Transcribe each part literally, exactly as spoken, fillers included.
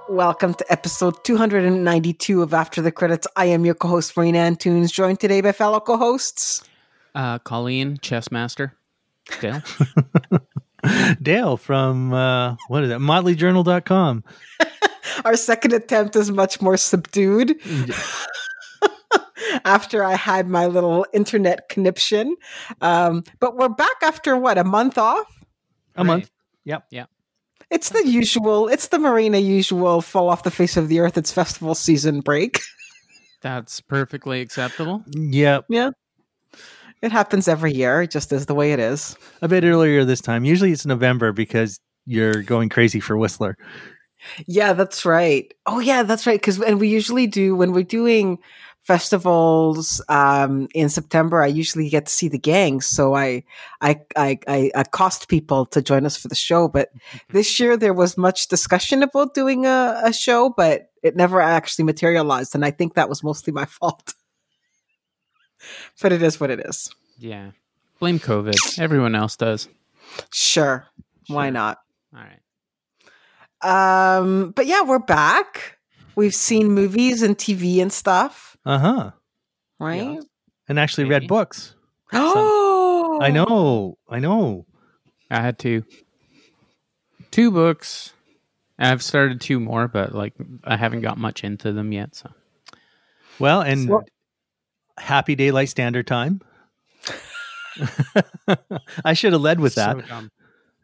Welcome to episode two hundred ninety-two of After the Credits. I am your co-host, Marina Antunes, joined today by fellow co-hosts. Uh, Colleen, chess master. Dale. Dale from, uh, what is it, motley journal dot com. Our second attempt is much more subdued. After I had my little internet conniption. Um, but we're back after, what, a month off? A Right. month. Yep. Yeah. It's the usual, it's the Marina usual fall off the face of the earth. It's festival season break. That's perfectly acceptable. Yep. Yeah. It happens every year. It just is the way it is. A bit earlier this time. Usually it's November because you're going crazy for Whistler. Yeah, that's right. Oh, yeah, that's right. Because and we usually do when we're doing festivals um, in September. I usually get to see the gangs, so I I I, I accost people to join us for the show. But this year there was much discussion about doing a, a show, but it never actually materialized, and I think that was mostly my fault. But it is what it is. Yeah. Blame COVID. Everyone else does. Sure, why Sure. not? All right. Um, but yeah, we're back. We've seen movies and T V and stuff, Uh huh. right? And actually Maybe. read books. Oh, I know. I know. I had two. Two books. I've started two more, but like I haven't got much into them yet. So Well, and So- happy daylight standard time. I should have led with that. So dumb.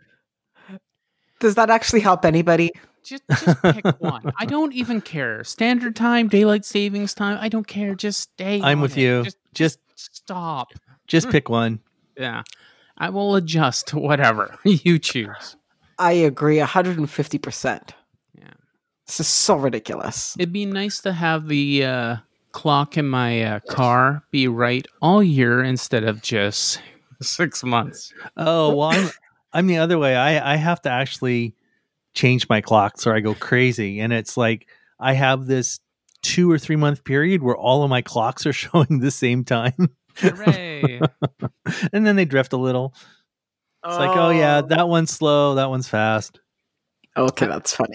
Does that actually help anybody? Just, just pick one. I don't even care. Standard time, daylight savings time. I don't care. Just stay. I'm on with it. you. Just, Just stop. just pick one. Yeah. I will adjust to whatever you choose. I agree one hundred fifty percent. Yeah. This is so ridiculous. It'd be nice to have the uh, clock in my uh, car be right all year instead of just six months. Oh, well, I'm I'm the other way. I, I have to actually change my clocks or I go crazy. And it's like I have this two or three month period where all of my clocks are showing the same time. Hooray. And then they drift a little. It's like, oh yeah, that one's slow, that one's fast. Okay, that's funny.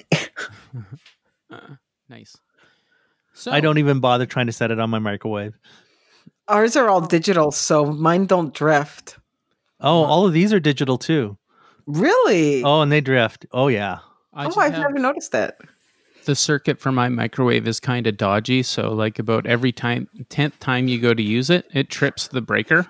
Uh, nice. So I don't even bother trying to set it on my microwave. Ours are all digital, so mine don't drift. Oh, all of these are digital too. Really? Oh, and they drift. Oh yeah. I oh, just I've have- never noticed that. the circuit for my microwave is kind of dodgy. So like about every time, tenth time you go to use it, it trips the breaker.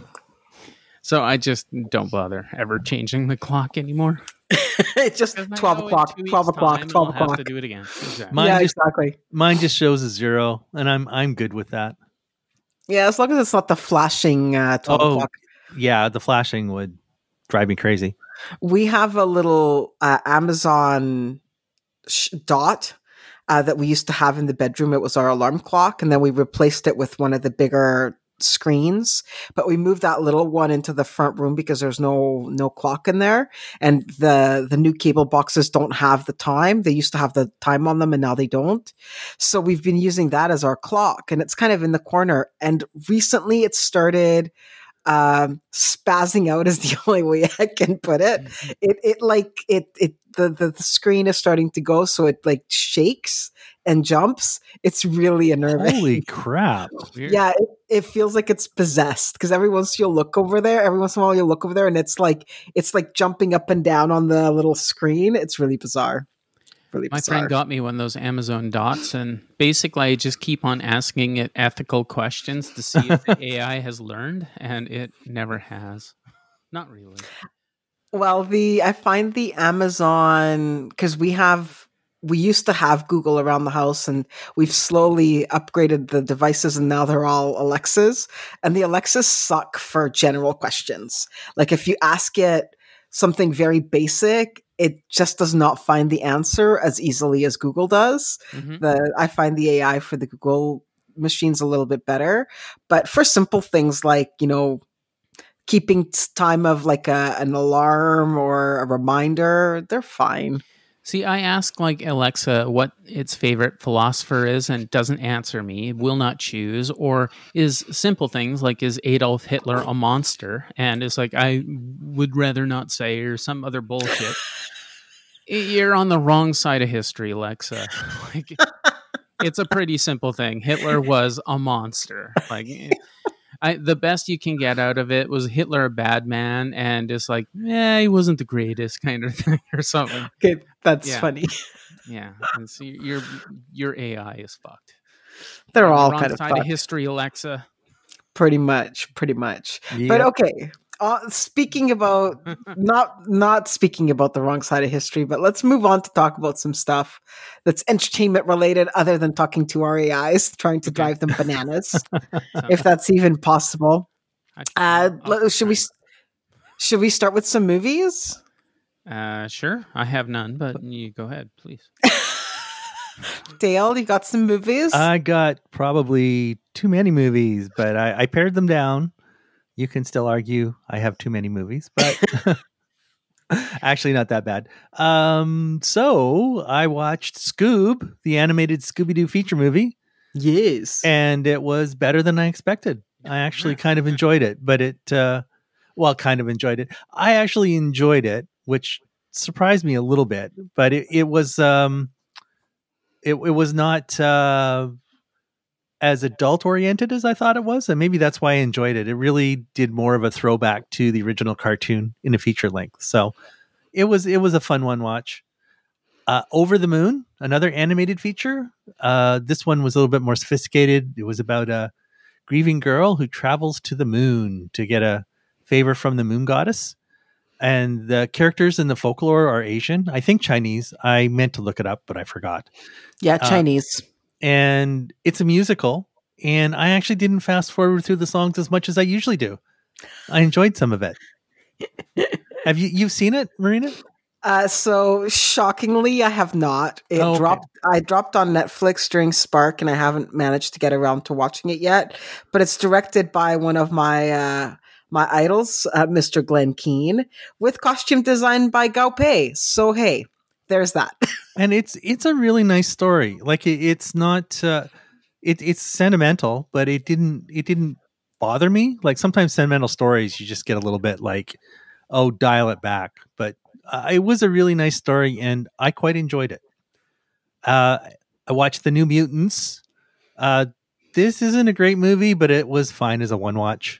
So I just don't bother ever changing the clock anymore. It's just 'Cause I twelve know in o'clock, two weeks' twelve o'clock, time, twelve I'll have o'clock. to do it again. Exactly. Mine yeah, just- exactly. Mine just shows a zero, and I'm I'm good with that. Yeah, as long as it's not the flashing uh, twelve Oh. o'clock. Yeah, the flashing would drive me crazy. We have a little uh, Amazon sh- dot uh, that we used to have in the bedroom. It was our alarm clock, and then we replaced it with one of the bigger screens. But we moved that little one into the front room because there's no no clock in there, and the the new cable boxes don't have the time. They used to have the time on them, and now they don't. So we've been using that as our clock, and it's kind of in the corner. And recently, it started um spazzing out is the only way I can put it. It it like it it the, the the screen is starting to go, so it like shakes and jumps. It's really unnerving. Holy crap. Weird. Yeah, it, it feels like it's possessed because every once you'll look over there, every once in a while you'll look over there, and it's like it's like jumping up and down on the little screen. It's really bizarre. Really My bizarre. friend got me one of those Amazon dots, and basically I just keep on asking it ethical questions to see if the A I has learned, and it never has. Not really. Well, the I find the Amazon because we have we used to have Google around the house, and we've slowly upgraded the devices, and now they're all Alexas. And the Alexas suck for general questions. Like if you ask it something very basic, it just does not find the answer as easily as Google does. Mhm. The I find the A I for the Google machines a little bit better, but for simple things like you know keeping t- time of like a an alarm or a reminder, they're fine. See, I ask like Alexa what its favorite philosopher is and it doesn't answer me, it will not choose, or is simple things like is Adolf Hitler a monster? And it's like I would rather not say or some other bullshit. You're on the wrong side of history, Lexa. Like, it's a pretty simple thing. Hitler was a monster. Like, I, the best you can get out of it was Hitler a bad man, and it's like, yeah, he wasn't the greatest kind of thing or something. Okay, that's Yeah. funny. Yeah, and so your your A I is fucked. They're On the all wrong kind of side fucked. of history, Alexa. Pretty much, pretty much. Yep. But okay, uh, speaking about not not speaking about the wrong side of history, but let's move on to talk about some stuff that's entertainment related, other than talking to our A Is, trying to Okay. drive them bananas, So, if that's even possible. I- Uh, I'll- let- I'll should we try. should we start with some movies? Uh, sure. I have none, but you go ahead, please. Dale, you got some movies? I got probably too many movies, but I, I pared them down. You can still argue I have too many movies, but actually not that bad. Um, so I watched Scoob, the animated Scooby-Doo feature movie, yes. and it was better than I expected. I actually kind of enjoyed it, but it, uh, well, kind of enjoyed it. I actually enjoyed it, which surprised me a little bit, but it, it was, um, it, it was not, uh, as adult oriented as I thought it was. And maybe that's why I enjoyed it. It really did more of a throwback to the original cartoon in a feature length. So it was, it was a fun one watch. Uh, Over the Moon, another animated feature. Uh, this one was a little bit more sophisticated. It was about a grieving girl who travels to the moon to get a favor from the moon goddess. And the characters in the folklore are Asian. I think Chinese. I meant to look it up, but I forgot. Yeah, uh, Chinese. And it's a musical. And I actually didn't fast forward through the songs as much as I usually do. I enjoyed some of it. Have you you've seen it, Marina? Uh, so shockingly, I have not. It Oh, okay. dropped. I dropped on Netflix during Spark, and I haven't managed to get around to watching it yet. But it's directed by one of my uh, my idols, uh, Mister Glenn Keane, with costume design by Gao Pei. So hey, there's that. And it's it's a really nice story. Like it, it's not uh, it it's sentimental, but it didn't it didn't bother me. Like sometimes sentimental stories, you just get a little bit like, oh, dial it back. But uh, it was a really nice story, and I quite enjoyed it. Uh, I watched The New Mutants. Uh, this isn't a great movie, but it was fine as a one watch.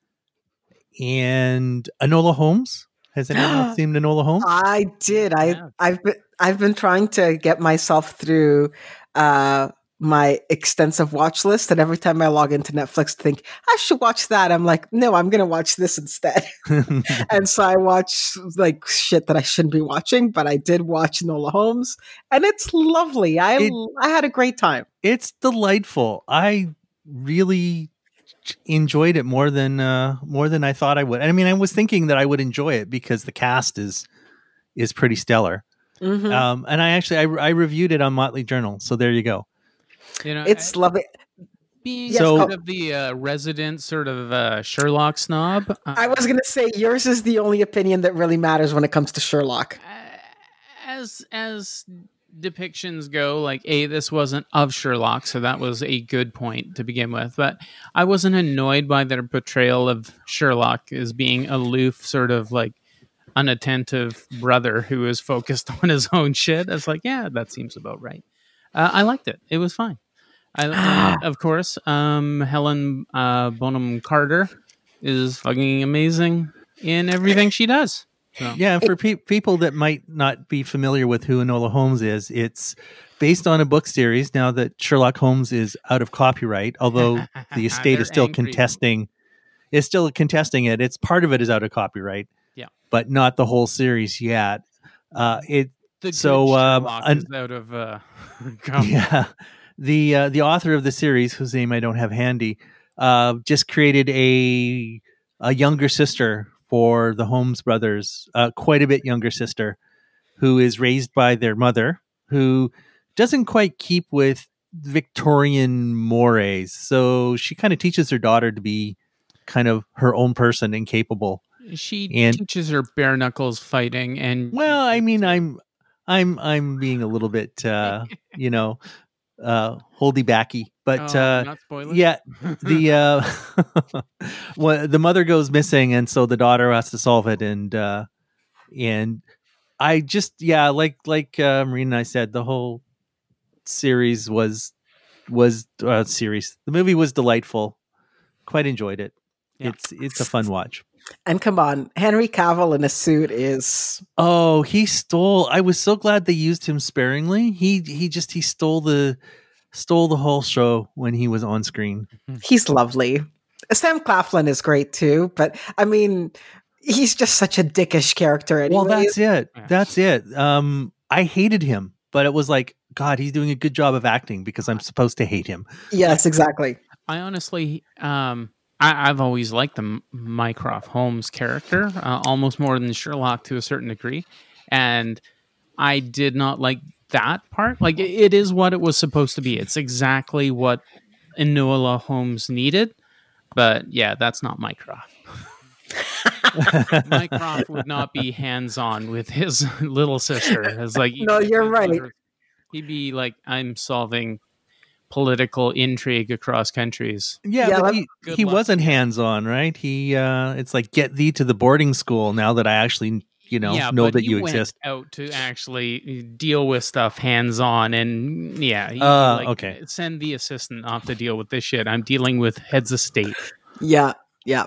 And Enola Holmes. Has anyone else seen Enola Holmes? I did. I Yeah. I've been I've been trying to get myself through uh, my extensive watch list, and every time I log into Netflix to think I should watch that, I'm like, no, I'm going to watch this instead. And so I watch like shit that I shouldn't be watching, but I did watch Enola Holmes, and it's lovely. I It- I had a great time. It's delightful. I really enjoyed it more than uh, more than I thought I would. I mean, I was thinking that I would enjoy it because the cast is is pretty stellar. Mhm. Um, and I actually I, I reviewed it on Motley Journal, so there you go. You know, It's lovely. being Yes, So- sort of the uh, resident sort of uh, Sherlock snob. uh, I was going to say yours is the only opinion that really matters when it comes to Sherlock. uh, as as depictions go, like a this wasn't of Sherlock, so that was a good point to begin with. But I wasn't annoyed by their portrayal of Sherlock as being aloof, sort of like unattentive brother who is focused on his own shit. I was like, yeah, that seems about right. Uh, I liked it. It was fine. I, and of course, um, Helen uh, Bonham Carter is fucking amazing in everything she does. So. Yeah, and for pe- people that might not be familiar with who Enola Holmes is, it's based on a book series. Now that Sherlock Holmes is out of copyright, although the estate They're is still angry. contesting, is still contesting it. It's part of it is out of copyright. Yeah. but not the whole series yet. Uh, it The So, good um, Sherlock an- is out of uh, com- yeah, the uh, the author of the series, whose name I don't have handy, uh, just created a a younger sister for the Holmes brothers, uh, quite a bit younger sister, who is raised by their mother, who doesn't quite keep with Victorian mores. So she kind of teaches her daughter to be kind of her own person and capable. She And- teaches her bare knuckles fighting, and Well, I mean, I'm I'm I'm being a little bit, uh, you know, uh, holdy backy, but Oh, uh, not spoilers. yeah, the uh, well, the mother goes missing, and so the daughter has to solve it, and uh, and I just yeah, like like uh, Marina and I said, the whole series was was uh, series. The movie was delightful. Quite enjoyed it. Yeah. It's it's a fun watch. And come on, Henry Cavill in a suit is Oh, he stole. I was so glad they used him sparingly. He he just he stole the stole the whole show when he was on screen. he's lovely. Sam Claflin is great too, but I mean, he's just such a dickish character. Anyways. Well, that's it. Yeah. That's it. Um, I hated him, but it was like, God, he's doing a good job of acting because I'm supposed to hate him. Yes, exactly. I honestly, um, I, I've always liked the M- Mycroft Holmes character, uh, almost more than Sherlock to a certain degree, and I did not like that part. Like, it, it is what it was supposed to be. It's exactly what Enola Holmes needed, but yeah, that's not Mycroft. Mycroft would not be hands-on with his little sister. It's like, No, you're right. He'd be like, I'm solving political intrigue across countries. Yeah, Yeah, but let- he, Good he luck. wasn't hands on, right? He uh, it's like get thee to the boarding school now that I actually you know yeah, know but that he you went exist. out to actually deal with stuff hands-on, and yeah, he'd be Uh, like, okay. send the assistant off to deal with this shit. I'm dealing with heads of state. Yeah, yeah.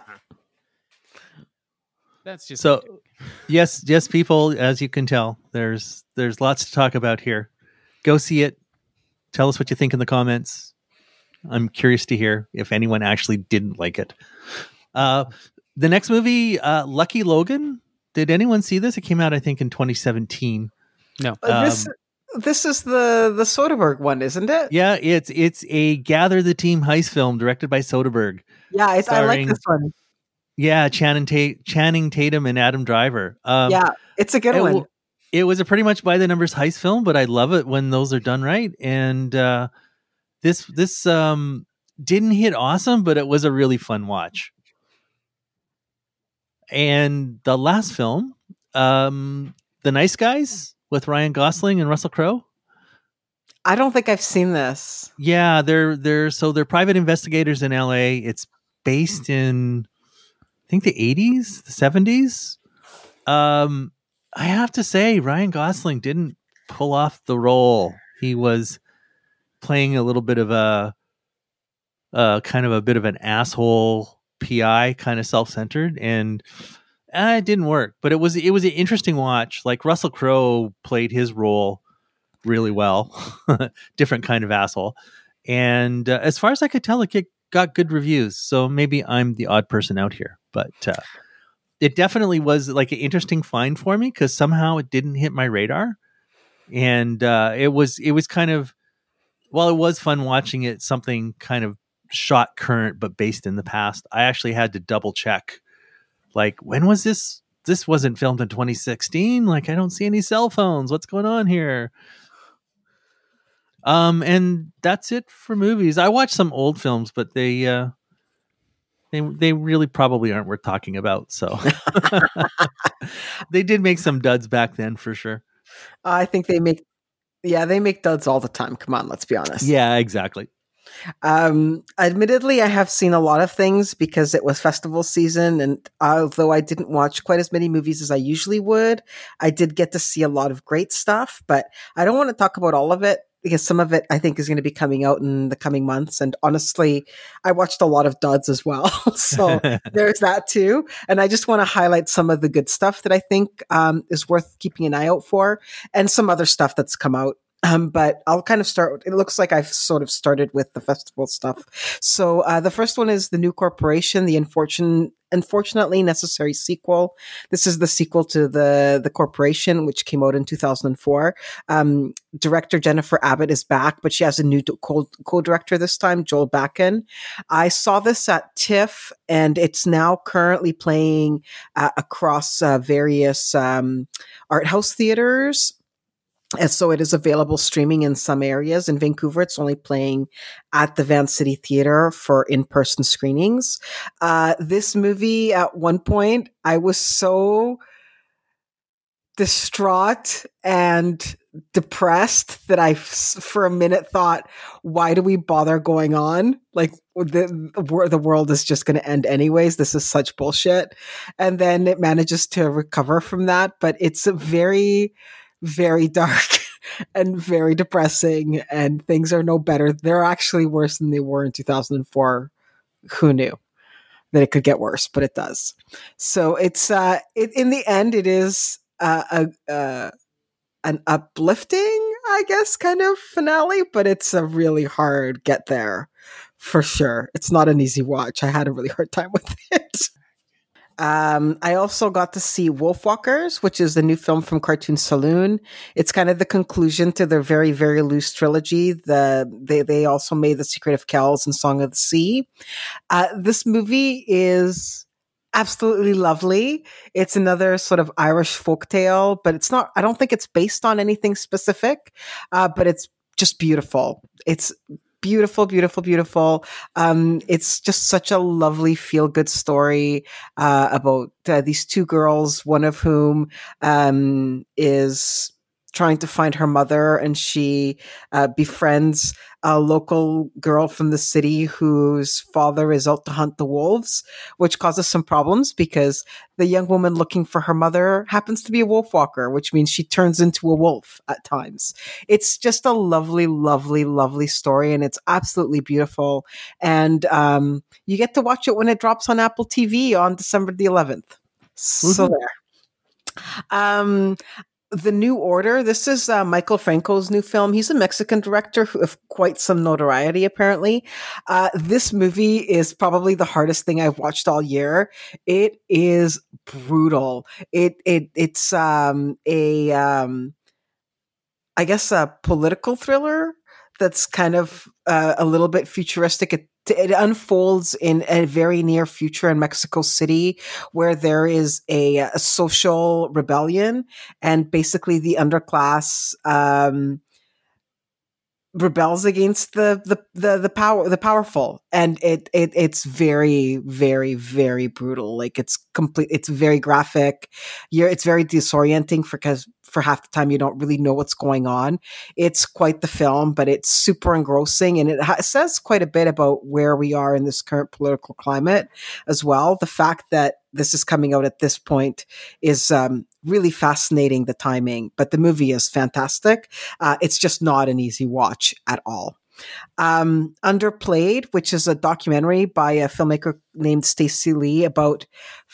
That's just So yes, yes, people, as you can tell, there's there's lots to talk about here. Go see it. Tell us what you think in the comments. I'm curious to hear if anyone actually didn't like it. Uh, the next movie, uh, Lucky Logan. Did anyone see this? It came out, I think, in twenty seventeen. no. Uh, this Um, this is the the Soderbergh one, isn't it? Yeah, it's it's a gather the team heist film directed by Soderbergh. Yeah, it's, I like Starring- this one. Yeah, Channing, Ta- Channing Tatum and Adam Driver. Um, Yeah, it's a good it, one. w- it was a pretty much by the numbers heist film, but I love it when those are done right. And uh, this this um, didn't hit awesome, but it was a really fun watch. And the last film, um, The Nice Guys with Ryan Gosling and Russell Crowe. I don't think I've seen this. Yeah, they're they're so they're private investigators in L A. It's based in I think the eighties, the seventies. Um, I have to say, Ryan Gosling didn't pull off the role. He was playing a little bit of a, uh, kind of a bit of an asshole P I, kind of self-centered, and uh, it didn't work. But it was it was an interesting watch. Like Russell Crowe played his role really well, different kind of asshole. And uh, as far as I could tell, it get, got good reviews. So maybe I'm the odd person out here, but uh, it definitely was like an interesting find for me because somehow it didn't hit my radar. And uh, it was it was kind of, while it was fun watching it, something kind of shot current but based in the past. I actually had to double check, like, when was this? This wasn't filmed in twenty sixteen. Like, I don't see any cell phones. What's going on here? Um, and that's it for movies. I watched some old films, but they uh, they they really probably aren't worth talking about. So they did make some duds back then for sure. I think they make, yeah, they make duds all the time. Come on, let's be honest. Yeah, exactly. Um, admittedly, I have seen a lot of things because it was festival season, and although I didn't watch quite as many movies as I usually would, I did get to see a lot of great stuff. But I don't want to talk about all of it because some of it I think is going to be coming out in the coming months. And honestly, I watched a lot of duds as well, so there's that too. And I just want to highlight some of the good stuff that I think um, is worth keeping an eye out for, and some other stuff that's come out. Um, but I'll kind of start. It looks like I've sort of started with the festival stuff. So uh, the first one is The New Corporation, the unfortunate, unfortunately necessary sequel. This is the sequel to the the Corporation, which came out in two thousand four. Um, director Jennifer Abbott is back, but she has a new co- co-director this time, Joel Bakken. I saw this at TIFF, and it's now currently playing uh, across uh, various um, art house theaters. And so it is available streaming in some areas. In Vancouver, it's only playing at the Van City Theatre for in-person screenings. Uh, this movie, at one point, I was so distraught and depressed that I, f- for a minute, thought, "Why do we bother going on? Like the the world is just going to end anyways. This is such bullshit." And then it manages to recover from that, but it's a very, very dark and very depressing, and things are no better. They're actually worse than they were in two thousand four. Who knew that it could get worse? But it does. So it's uh, it, in the end, it is uh, a. a an uplifting, I guess, kind of finale, but it's a really hard get there for sure. It's not an easy watch. I had a really hard time with it. Um, I also got to see Wolfwalkers, which is the new film from Cartoon Saloon. It's kind of the conclusion to their very, very loose trilogy. The they they also made The Secret of Kells and Song of the Sea. Uh, this movie is absolutely lovely. It's another sort of Irish folktale, but it's not, I don't think it's based on anything specific, uh, but it's just beautiful. It's beautiful, beautiful, beautiful. Um, it's just such a lovely feel-good story uh, about uh, these two girls, one of whom um, is trying to find her mother, and she uh, befriends a local girl from the city whose father is out to hunt the wolves, which causes some problems because the young woman looking for her mother happens to be a wolf walker, which means she turns into a wolf at times. It's just a lovely, lovely, lovely story, and it's absolutely beautiful. And um, you get to watch it when it drops on Apple T V on December the eleventh. So Woohoo. there. Um, The New Order. This is uh, Michael Franco's new film. He's a Mexican director who, of quite some notoriety, apparently. Uh, this movie is probably the hardest thing I've watched all year. It is brutal. It it it's um, a um, I guess a political thriller that's kind of uh, a little bit futuristic. It, it unfolds in a very near future in Mexico City, where there is a, a social rebellion, and basically the underclass um, rebels against the, the the the power the powerful, and it it it's very very very brutal. Like it's complete. It's very graphic. You're it's very disorienting for because for half the time you don't really know what's going on. It's quite the film, but it's super engrossing, and it ha- says quite a bit about where we are in this current political climate as well. The fact that this is coming out at this point is um, really fascinating, the timing, but the movie is fantastic. Uh, it's just not an easy watch at all. Um, Underplayed, which is a documentary by a filmmaker named Stacey Lee about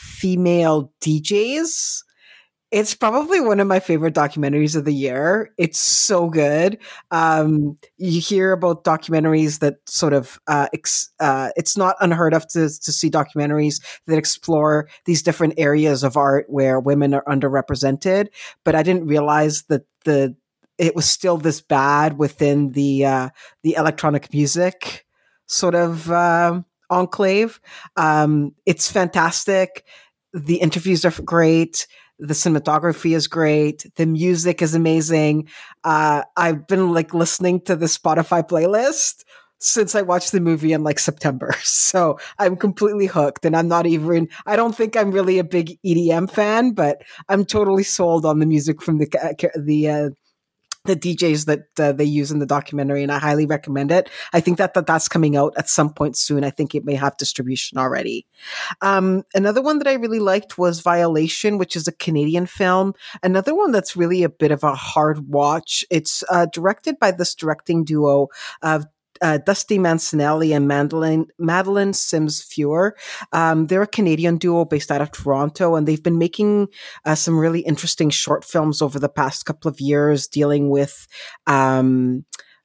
female D Js. It's probably one of my favorite documentaries of the year. It's so good. Um, you hear about documentaries that sort of, uh, ex- uh, it's not unheard of to, to see documentaries that explore these different areas of art where women are underrepresented. But I didn't realize that the, it was still this bad within the, uh, the electronic music sort of, uh, enclave. Um, it's fantastic. The interviews are great. The cinematography is great. The music is amazing. Uh, I've been like listening to the Spotify playlist since I watched the movie in like September. So I'm completely hooked, and I'm not even, I don't think I'm really a big E D M fan, but I'm totally sold on the music from the, the, uh, the D Js that uh, they use in the documentary, and I highly recommend it. I think that, that that's coming out at some point soon. I think it may have distribution already. Um, another one that I really liked was Violation, which is a Canadian film. Another one that's really a bit of a hard watch. It's uh, directed by this directing duo of Uh, Dusty Mancinelli and Madeline, Madeline Sims Fewer. Um, they're a Canadian duo based out of Toronto, and they've been making uh, some really interesting short films over the past couple of years dealing with um,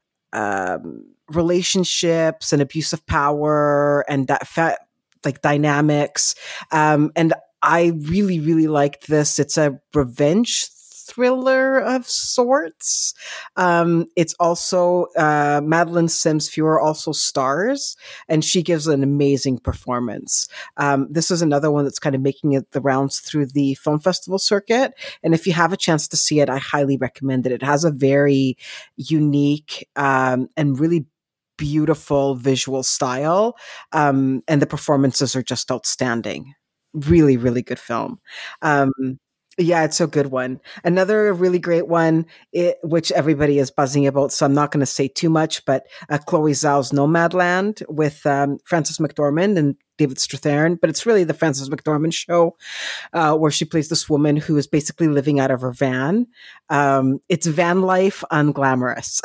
um, relationships and abuse of power and that fa- like dynamics. Um, and I really, really liked this. It's a revenge thriller of sorts. Um, it's also uh, Madeline Sims Fewer also stars, and she gives an amazing performance. Um, this is another one that's kind of making it the rounds through the film festival circuit. And if you have a chance to see it, I highly recommend it. It has a very unique um, and really beautiful visual style, um, and the performances are just outstanding. Really, really good film. Um, Yeah, it's a good one. Another really great one, it, which everybody is buzzing about, so I'm not going to say too much, but uh, Chloe Zhao's Nomadland with um, Frances McDormand and David Strathairn. But it's really the Frances McDormand show, uh, where she plays this woman who is basically living out of her van. Um, it's van life unglamorous.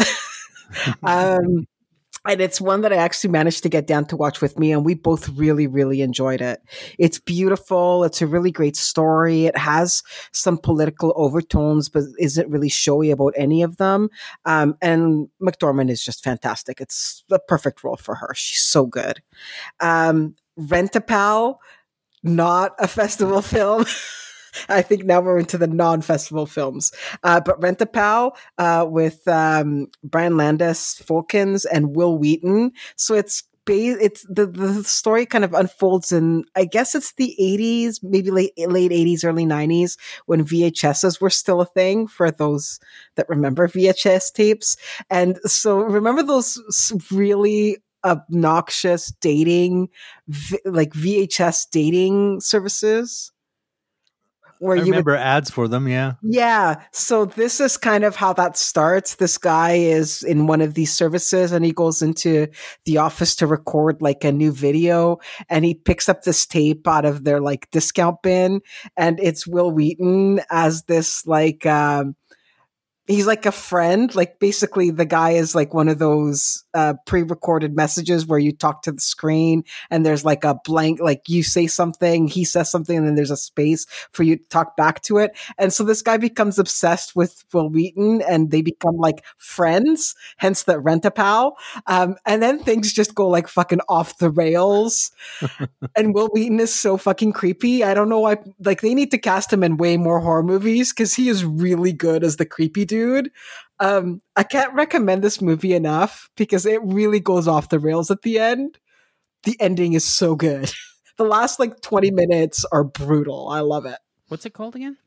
um, and it's one that I actually managed to get Dan to watch with me, and we both really, really enjoyed it. It's beautiful. It's a really great story. It has some political overtones, but isn't really showy about any of them. Um, and McDormand is just fantastic. It's the perfect role for her. She's so good. Um, Rent-A-Pal, not a festival film. I think now we're into the non-festival films. Uh, but Rent-A-Pal uh, with um, Brian Landis, Folkens, and Will Wheaton. So it's ba- it's the, the story kind of unfolds in, I guess it's the eighties, maybe late late eighties, early nineties, when V H Ses were still a thing for those that remember V H S tapes. And so remember those really obnoxious dating, like V H S dating services? Where I you remember would, ads for them, yeah. Yeah. So this is kind of how that starts. This guy is in one of these services and he goes into the office to record like a new video, and he picks up this tape out of their like discount bin, and it's Will Wheaton as this like um he's like a friend. Like basically the guy is like one of those uh, pre-recorded messages where you talk to the screen and there's like a blank, like you say something, he says something, and then there's a space for you to talk back to it. And so this guy becomes obsessed with Will Wheaton and they become like friends, hence the Rent-A-Pal. Um, and then things just go like fucking off the rails. And Will Wheaton is so fucking creepy. I don't know why, like they need to cast him in way more horror movies because he is really good as the creepy dude. Dude, um, I can't recommend this movie enough because it really goes off the rails at the end. The ending is so good. The last like twenty minutes are brutal. I love it. What's it called again?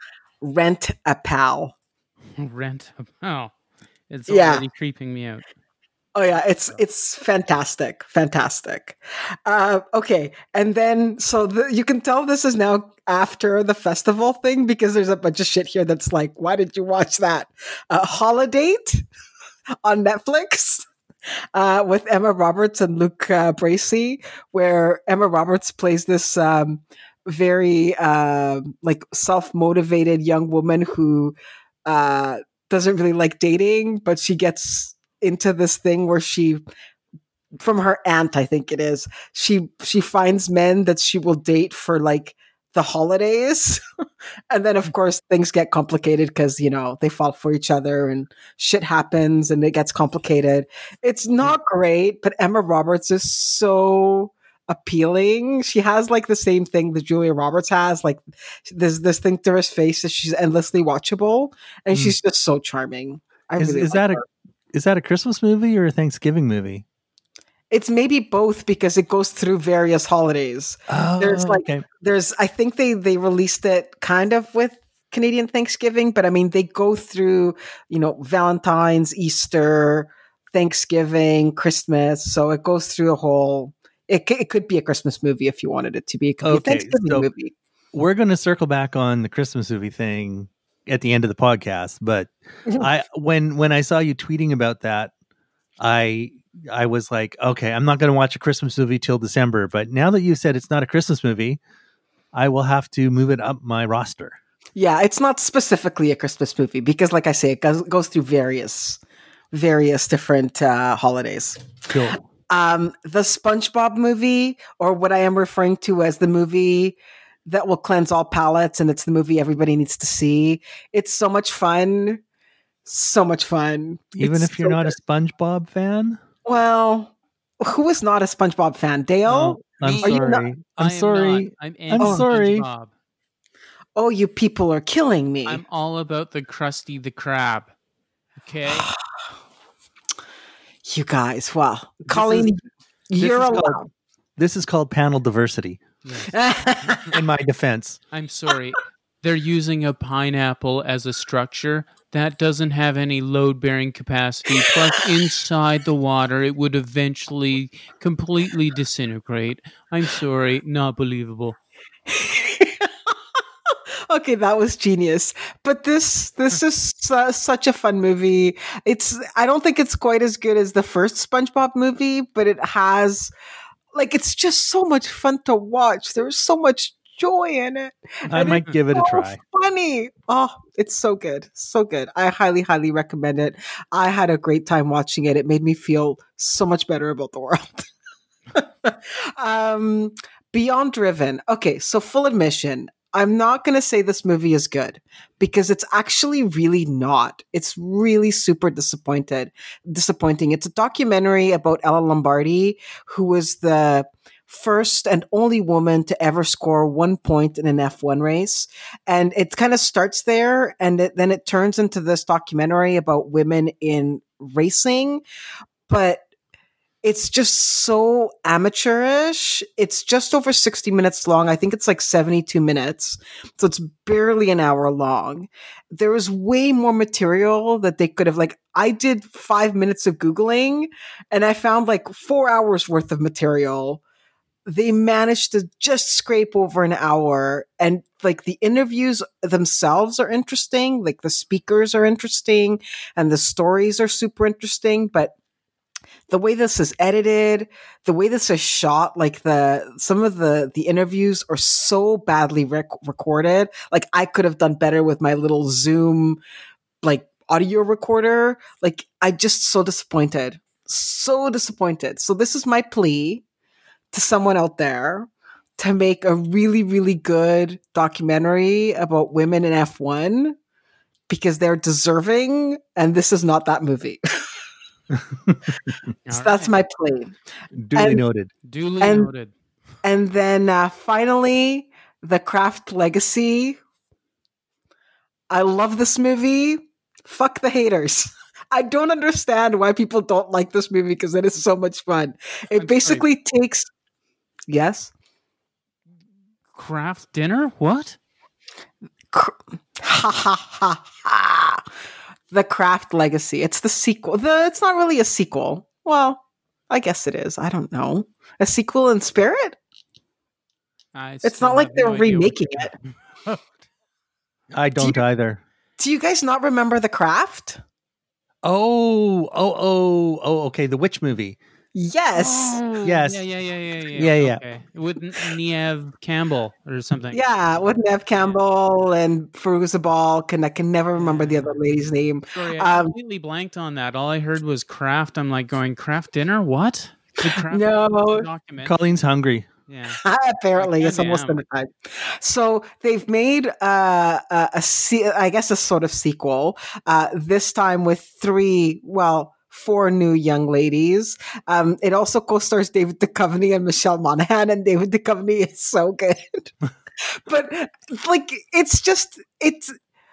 Rent-A-Pal. Rent-A-Pal. It's already yeah. creeping me out. Oh yeah, it's it's fantastic, fantastic. Uh, okay, and then so the, you can tell this is now after the festival thing because there's a bunch of shit here that's like, why did you watch that? Uh, Holidate on Netflix uh, with Emma Roberts and Luke uh, Bracey, where Emma Roberts plays this um, very uh, like self-motivated young woman who uh, doesn't really like dating, but she gets into this thing where she, from her aunt, I think it is, she she finds men that she will date for like the holidays. And then of course things get complicated because, you know, they fall for each other and shit happens and it gets complicated. It's not great, but Emma Roberts is so appealing. She has like the same thing that Julia Roberts has. Like there's this thing to her face that she's endlessly watchable, and mm. she's just so charming. I is really is that her. a Is that a Christmas movie or a Thanksgiving movie? It's maybe both because it goes through various holidays. Oh, there's like, okay. there's, I think they, they released it kind of with Canadian Thanksgiving, but I mean, they go through, you know, Valentine's, Easter, Thanksgiving, Christmas. So it goes through a whole, it, it could be a Christmas movie if you wanted it to be. It could okay, be a Thanksgiving so movie. We're going to circle back on the Christmas movie thing at the end of the podcast, but I when when I saw you tweeting about that, I I was like, okay, I'm not going to watch a Christmas movie till December. But now that you said it's not a Christmas movie, I will have to move it up my roster. Yeah, it's not specifically a Christmas movie because, like I say, it goes, goes through various various different uh, holidays. Cool. Um, the SpongeBob movie, or what I am referring to as the movie that will cleanse all palates, and it's the movie everybody needs to see. It's so much fun. So much fun. Even it's if you're so not good. a SpongeBob fan? Well, who is not a SpongeBob fan? Dale? No, I'm Me. sorry. Not- I'm sorry. Not. I'm, I'm anti- sorry. SpongeBob. Oh, you people are killing me. I'm all about the Krusty the Krab. Okay? You guys, well, Colleen, is, you're this allowed. Called, this is called panel diversity. Yes. In my defense. I'm sorry. They're using a pineapple as a structure. That doesn't have any load-bearing capacity. Plus, inside the water, it would eventually completely disintegrate. I'm sorry. Not believable. Okay, that was genius. But this this is uh, such a fun movie. It's I don't think it's quite as good as the first SpongeBob movie, but it has like it's just so much fun to watch. There's so much joy in it. I And might it's give it a so try. funny. Oh, it's so good. So good. I highly, highly recommend it. I had a great time watching it. It made me feel so much better about the world. um, Beyond Driven. Okay, so full admission. I'm not going to say this movie is good because it's actually really not. It's really super disappointed, disappointing. It's a documentary about Ella Lombardi, who was the first and only woman to ever score one point in an F one race. And it kind of starts there and it, then it turns into this documentary about women in racing. But it's just so amateurish. It's just over sixty minutes long. I think it's like seventy-two minutes. So it's barely an hour long. There was way more material that they could have like, I did five minutes of Googling and I found like four hours worth of material. They managed to just scrape over an hour and like the interviews themselves are interesting. Like the speakers are interesting and the stories are super interesting, but the way this is edited, the way this is shot, like the some of the the interviews are so badly rec- recorded. Like I could have done better with my little Zoom like audio recorder. Like I just so disappointed, so disappointed. So this is my plea to someone out there to make a really really good documentary about women in F one because they're deserving, and this is not that movie. So that's my plea. Duly And- noted. Duly and- noted. And then uh, finally, The Craft Legacy. I love this movie. Fuck the haters. I don't understand why people don't like this movie because it is so much fun. It I'm basically takes. Yes? Craft dinner? What? Ha ha ha ha. The Craft Legacy. It's the sequel. The It's not really a sequel. Well, I guess it is. I don't know. A sequel in spirit? I It's still not like have they're no idea what remaking you're it. talking about. I don't either. Do you guys not remember The Craft? Oh, oh, oh, oh, okay. The witch movie. Yes. Oh, Yes. Yeah, yeah, yeah, yeah, yeah. Yeah, yeah. Okay. With N- Neve Campbell or something. Yeah, with Nev Campbell and Firuza Balk, and I can never remember the other lady's name. Sorry, I Um, completely blanked on that. All I heard was craft. I'm like going craft dinner. What? The craft No. document. Colleen's hungry. Yeah. Apparently, I it's almost am. dinner time. So they've made uh, a, a se- I guess a sort of sequel. Uh, this time with three, well, four new young ladies. Um, it also co-stars David Duchovny and Michelle Monaghan, and David Duchovny is so good. But like, it's just it's.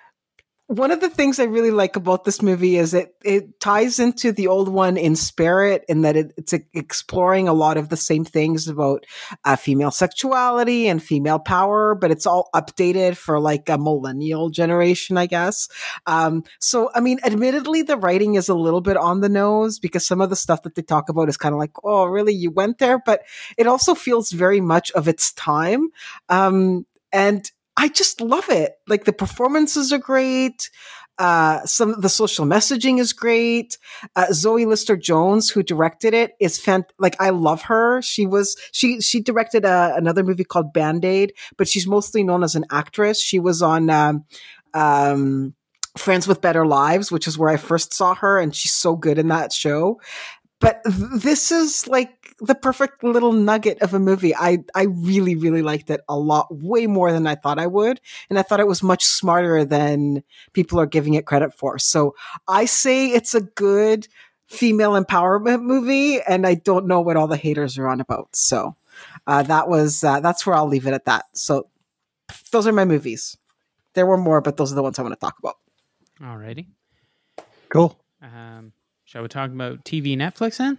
One of the things I really like about this movie is it it ties into the old one in spirit, in that it, it's exploring a lot of the same things about uh, female sexuality and female power, but it's all updated for like a millennial generation, I guess. Um, so, I mean, admittedly, the writing is a little bit on the nose because some of the stuff that they talk about is kind of like, oh, really, you went there? But it also feels very much of its time. Um, and I just love it. Like the performances are great. Uh, some of the social messaging is great. Uh, Zoe Lister Jones, who directed it, is fan. Like I love her. She was she she directed a, another movie called Band-Aid, but she's mostly known as an actress. She was on um, um, Friends with Better Lives, which is where I first saw her, and she's so good in that show. But th- this is like the perfect little nugget of a movie. I, I really, really liked it a lot, way more than I thought I would. And I thought it was much smarter than people are giving it credit for. So I say it's a good female empowerment movie, and I don't know what all the haters are on about. So uh, that was, uh, that's where I'll leave it at that. So those are my movies. There were more, but those are the ones I want to talk about. Alrighty. Cool. Um, shall we talk about T V Netflix then?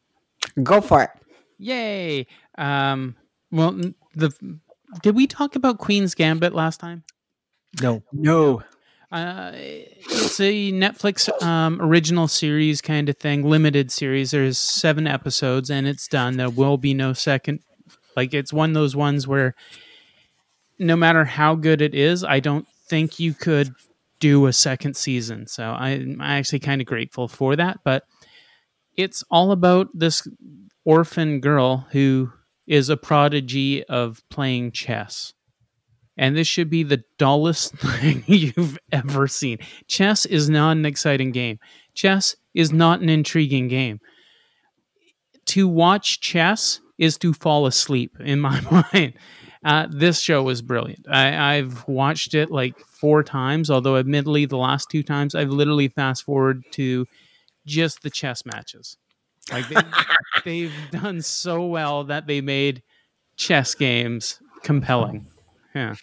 Go for it. Yay! Um, well, n- the did we talk about Queen's Gambit last time? No. No. Uh, it's a Netflix um, original series kind of thing, limited series. There's seven episodes and it's done. There will be no second. Like it's one of those ones where no matter how good it is, I don't think you could do a second season. So I, I'm actually kind of grateful for that. But it's all about this orphan girl who is a prodigy of playing chess. And this should be the dullest thing you've ever seen. Chess is not an exciting game. Chess is not an intriguing game. To watch chess is to fall asleep, in my mind. Uh, this show was brilliant. I, I've watched it like four times, although admittedly the last two times I've literally fast forward to just the chess matches. Like they, they've done so well that they made chess games compelling. Yeah.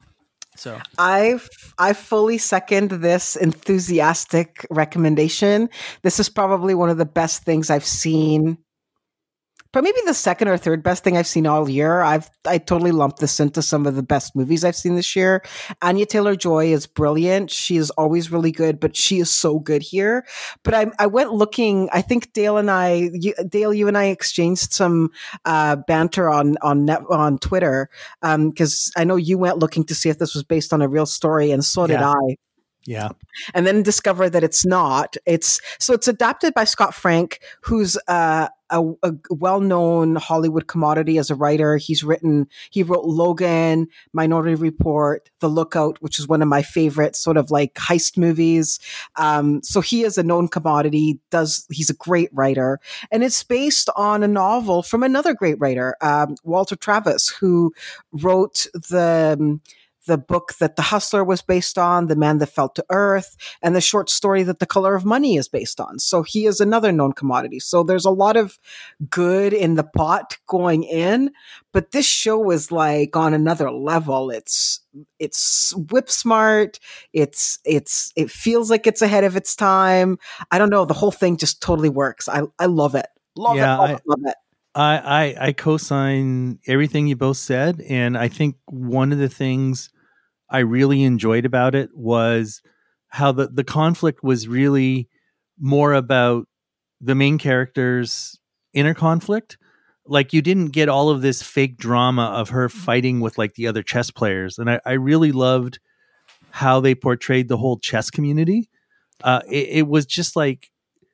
So I I fully second this enthusiastic recommendation. This is probably one of the best things I've seen. But maybe the second or third best thing I've seen all year. I've I totally lumped this into some of the best movies I've seen this year. Anya Taylor-Joy is brilliant. She is always really good, but she is so good here. But I I went looking. I think Dale and I, you, Dale, you and I exchanged some uh, banter on on net, on Twitter because um, I know you went looking to see if this was based on a real story, and so did Yeah. I. Yeah. And then discover that it's not. It's so it's adapted by Scott Frank, who's uh, a, a well-known Hollywood commodity as a writer. He's written, he wrote Logan, Minority Report, The Lookout, which is one of my favorite sort of like heist movies. Um, so he is a known commodity. Does he's a great writer, and it's based on a novel from another great writer, um, Walter Travis, who wrote the. Um, the book that The Hustler was based on, The Man That Fell to Earth, and the short story that The Color of Money is based on. So he is another known commodity. So there's a lot of good in the pot going in, but this show is like on another level. It's, it's whip smart. It's, it's, it feels like it's ahead of its time. I don't know. The whole thing just totally works. I, I love it. Love Yeah, it. Love I- it. Love it. I, I I co-sign everything you both said, and I think one of the things I really enjoyed about it was how the, the conflict was really more about the main character's inner conflict. Like you didn't get all of this fake drama of her fighting with like the other chess players, and I, I really loved how they portrayed the whole chess community. Uh, it, it was just like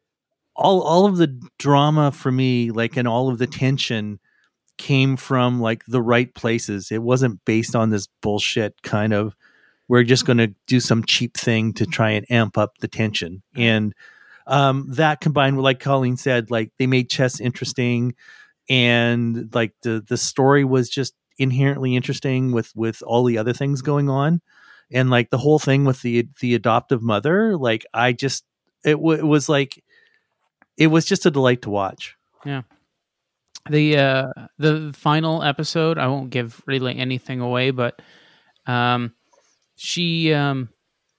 all all of the drama for me, like, and all of the tension came from like the right places. It wasn't based on this bullshit kind of, we're just going to do some cheap thing to try and amp up the tension. And um, that combined with, like Colleen said, like they made chess interesting, and like the, the story was just inherently interesting with, with all the other things going on. And like the whole thing with the, the adoptive mother, like I just, it, w- it was like, it was just a delight to watch. yeah. The uh, the final episode, I won't give really anything away, but um, she um,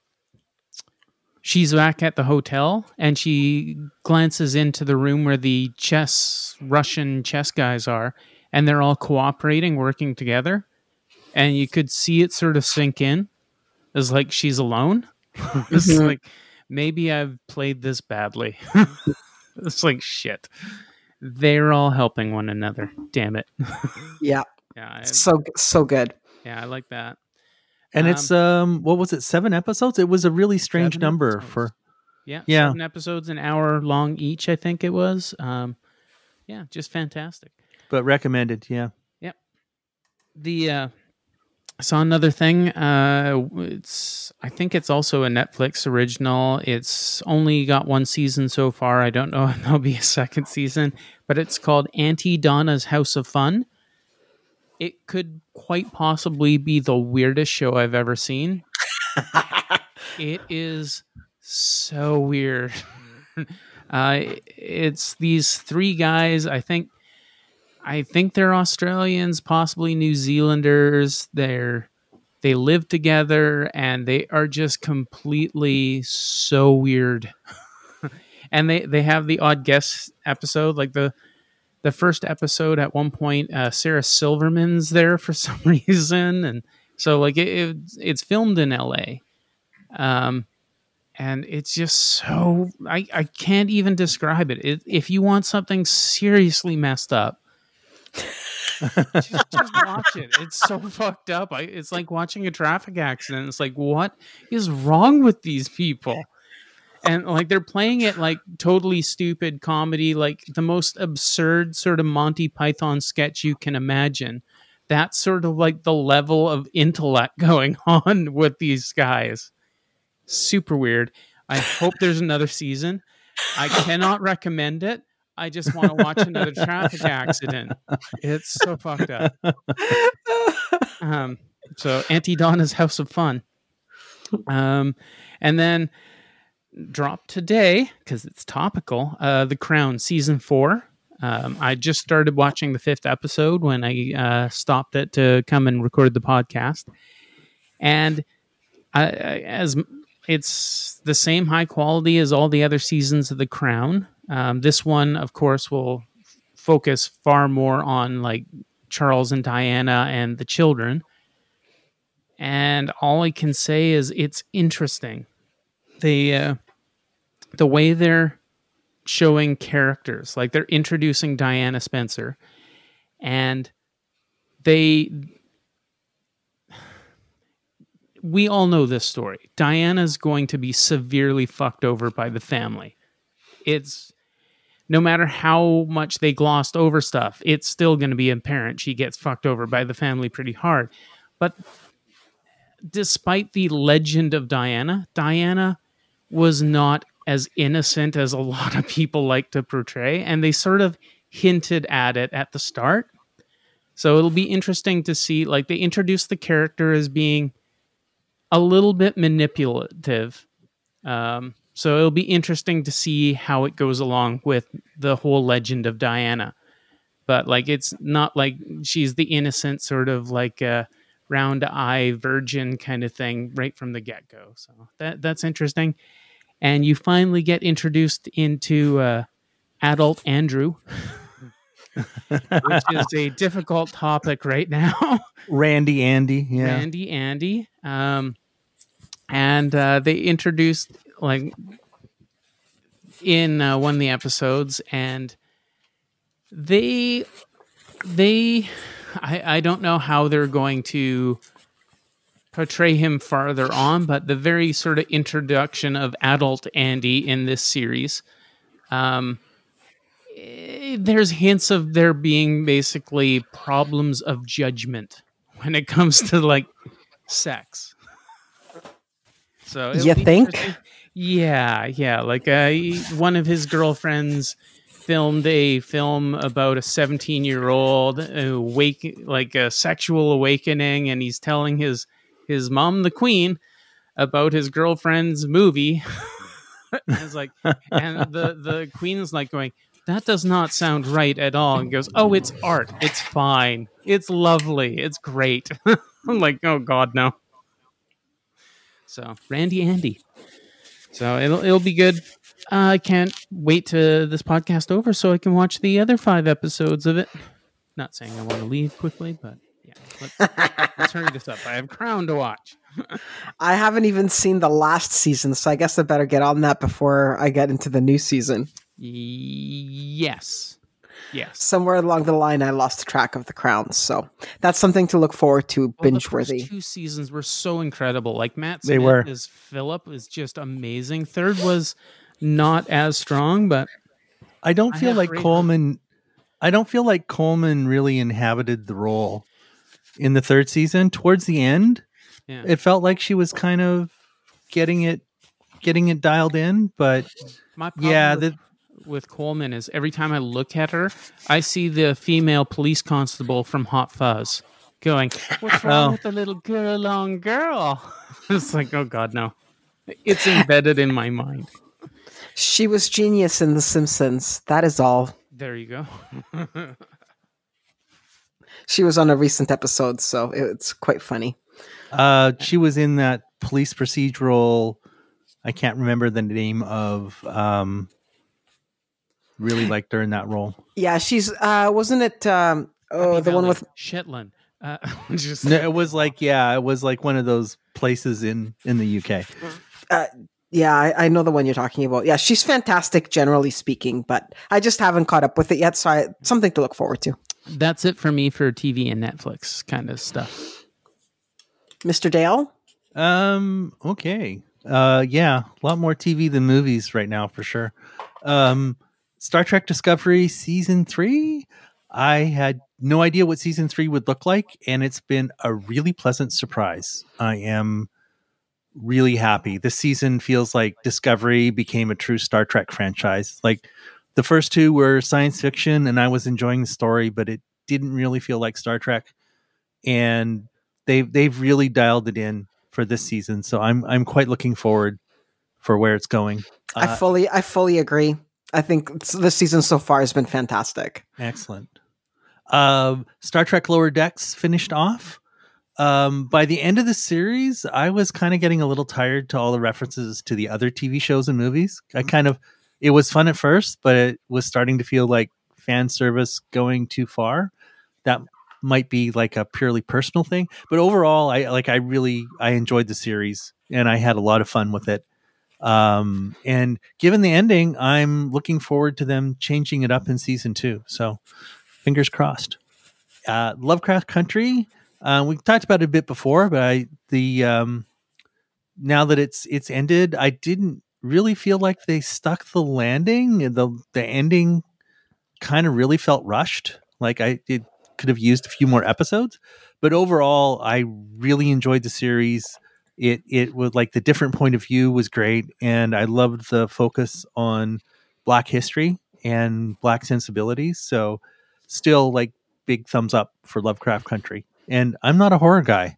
she's back at the hotel, and she glances into the room where the chess Russian chess guys are, and they're all cooperating, working together, and you could see it sort of sink in, as like she's alone. It's Mhm. like, maybe I've played this badly. It's like, shit. They're all helping one another. Damn it. Yeah. Yeah, I, So, so good. yeah, I like that. And Um, it's, um, what was it? Seven episodes. It was a really strange Seven number episodes. for, Yeah, Yeah. seven episodes, an hour long each, I think it was. Um, yeah, just fantastic. but recommended. Yeah. The uh, I saw another thing. Uh, it's I think it's also a Netflix original. It's only got one season so far. I don't know if there'll be a second season, but it's called Auntie Donna's House of Fun. It could quite possibly be the weirdest show I've ever seen. It is so weird. uh, it's these three guys. I think, I think they're Australians, possibly New Zealanders. They're they live together, and they are just completely so weird. And they they have the odd guest episode, like the the first episode. At one point, uh, Sarah Silverman's there for some reason, and so like it, it it's filmed in L A. Um, and it's just so I, I can't even describe it. it. If you want something seriously messed up, just, just watch it. It's so fucked up. I, it's like watching a traffic accident. It's like, what is wrong with these people? And like they're playing it like totally stupid comedy, like the most absurd sort of Monty Python sketch you can imagine. That's sort of like the level of intellect going on with these guys. Super weird. I hope there's another season. I cannot recommend it. I just want to watch another traffic accident. It's so fucked up. Um, so Auntie Donna's House of Fun. Um, and then dropped today because it's topical. Uh, The Crown season four. Um, I just started watching the fifth episode when I uh, stopped it to come and record the podcast, and I, I, as it's the same high quality as all the other seasons of The Crown. Um, this one, of course, will f- focus far more on like Charles and Diana and the children. And all I can say is it's interesting. They, uh, the way they're showing characters, like they're introducing Diana Spencer, and they, we all know this story. Diana's going to be severely fucked over by the family. It's no matter how much they glossed over stuff, it's still going to be apparent she gets fucked over by the family pretty hard. But despite the legend of Diana, Diana was not as innocent as a lot of people like to portray, and they sort of hinted at it at the start. So it'll be interesting to see, like they introduced the character as being a little bit manipulative. Um, so it'll be interesting to see how it goes along with the whole legend of Diana. But like, it's not like she's the innocent sort of like a round eye virgin kind of thing right from the get-go. So that that's interesting. And you finally get introduced into uh, adult Andrew, which is a difficult topic right now. Randy Andy, yeah. Randy Andy. Um, and uh, they introduced, like, in uh, one of the episodes, and they, they, I, I don't know how they're going to portray him farther on, but the very sort of introduction of adult Andy in this series, um, eh, there's hints of there being basically problems of judgment when it comes to like sex. So You think? Yeah, yeah. Like uh, one of his girlfriends filmed a film about a seventeen-year-old awake, like a sexual awakening, and he's telling his his mom, the queen, about his girlfriend's movie. It's like, and the the queen's like going, that does not sound right at all, and goes, oh, it's art, it's fine, it's lovely, it's great. I'm like, oh god, no. So Randy Andy. So it'll it'll be good. Uh, I can't wait to this podcast over so I can watch the other five episodes of it. Not saying I want to leave quickly, but yeah, let's, let's hurry this up. I have Crown to watch. I haven't even seen the last season, so I guess I better get on that before I get into the new season. Yes. Yes. Somewhere along the line, I lost track of the Crown, so that's something to look forward to, well, binge-worthy. The first two seasons were so incredible. Like Matt They Smith were. as Philip is just amazing. Third was not as strong, but I don't I feel have like great- Coleman. I don't feel like Coleman really inhabited the role in the third season. Towards the end, yeah. it felt like she was kind of getting it, getting it dialed in. But My problem yeah, with, the, with Coleman is every time I look at her, I see the female police constable from Hot Fuzz going, what's wrong Oh. with the little girl on girl? It's like, oh god, no. It's embedded in my mind. She was genius in The Simpsons. That is all. There you go. She was on a recent episode, so it's quite funny. uh, she was in that police procedural. I can't remember the name of. Um, really liked her in that role. Yeah, she's uh wasn't it um oh Happy the one Valley, with Shetland. Uh, just No, it was like yeah, it was like one of those places in in the U K. uh yeah, I, I know the one you're talking about. Yeah, she's fantastic generally speaking, but I just haven't caught up with it yet, so I something to look forward to. That's it for me for T V and Netflix kind of stuff. Mister Dale? Um, okay. Uh, yeah, a lot more T V than movies right now for sure. Um, Star Trek Discovery season three. I had no idea what season three would look like, and it's been a really pleasant surprise. I am really happy. This season feels like Discovery became a true Star Trek franchise. Like the first two were science fiction, and I was enjoying the story, but it didn't really feel like Star Trek. And they've they've really dialed it in for this season, so I'm I'm quite looking forward for where it's going. I Uh, fully I fully agree. I think this season so far has been fantastic. excellent. Uh, Star Trek Lower Decks finished off. Um, by the end of the series, I was kind of getting a little tired to all the references to the other T V shows and movies. I kind of, it was fun at first, but it was starting to feel like fan service going too far. That might be like a purely personal thing, but overall, I like, I really, I enjoyed the series and I had a lot of fun with it. Um, and given the ending, I'm looking forward to them changing it up in season two. So fingers crossed. Uh, Lovecraft Country. Uh, we talked about it a bit before, but I the um, now that it's it's ended, I didn't really feel like they stuck the landing. the The ending kind of really felt rushed. Like I it could have used a few more episodes, but overall, I really enjoyed the series. It it was like the different point of view was great, and I loved the focus on Black history and Black sensibilities. So, still like big thumbs up for Lovecraft Country. And I'm not a horror guy.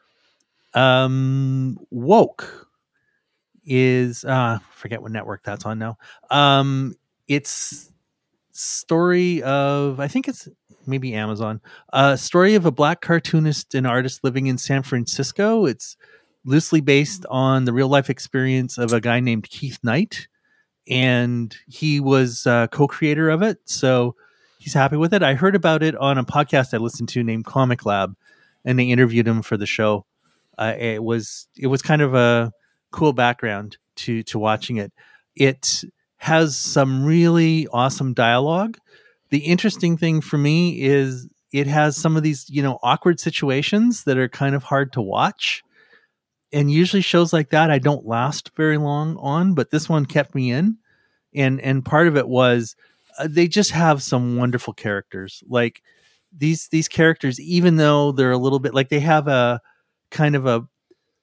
Um, Woke is uh, forget what network that's on now. Um, it's story of I think it's maybe Amazon. A uh, story of a Black cartoonist and artist living in San Francisco. It's loosely based on the real life experience of a guy named Keith Knight, and he was uh, co-creator of it. So he's happy with it. I heard about it on a podcast I listened to named Comic Lab, and they interviewed him for the show. Uh, it was it was kind of a cool background to to watching it. It has some really awesome dialogue. The interesting thing for me is it has some of these, you know, awkward situations that are kind of hard to watch. And usually shows like that I don't last very long on, but this one kept me in. And and part of it was uh, they just have some wonderful characters. Like these these characters, even though they're a little bit like they have a kind of a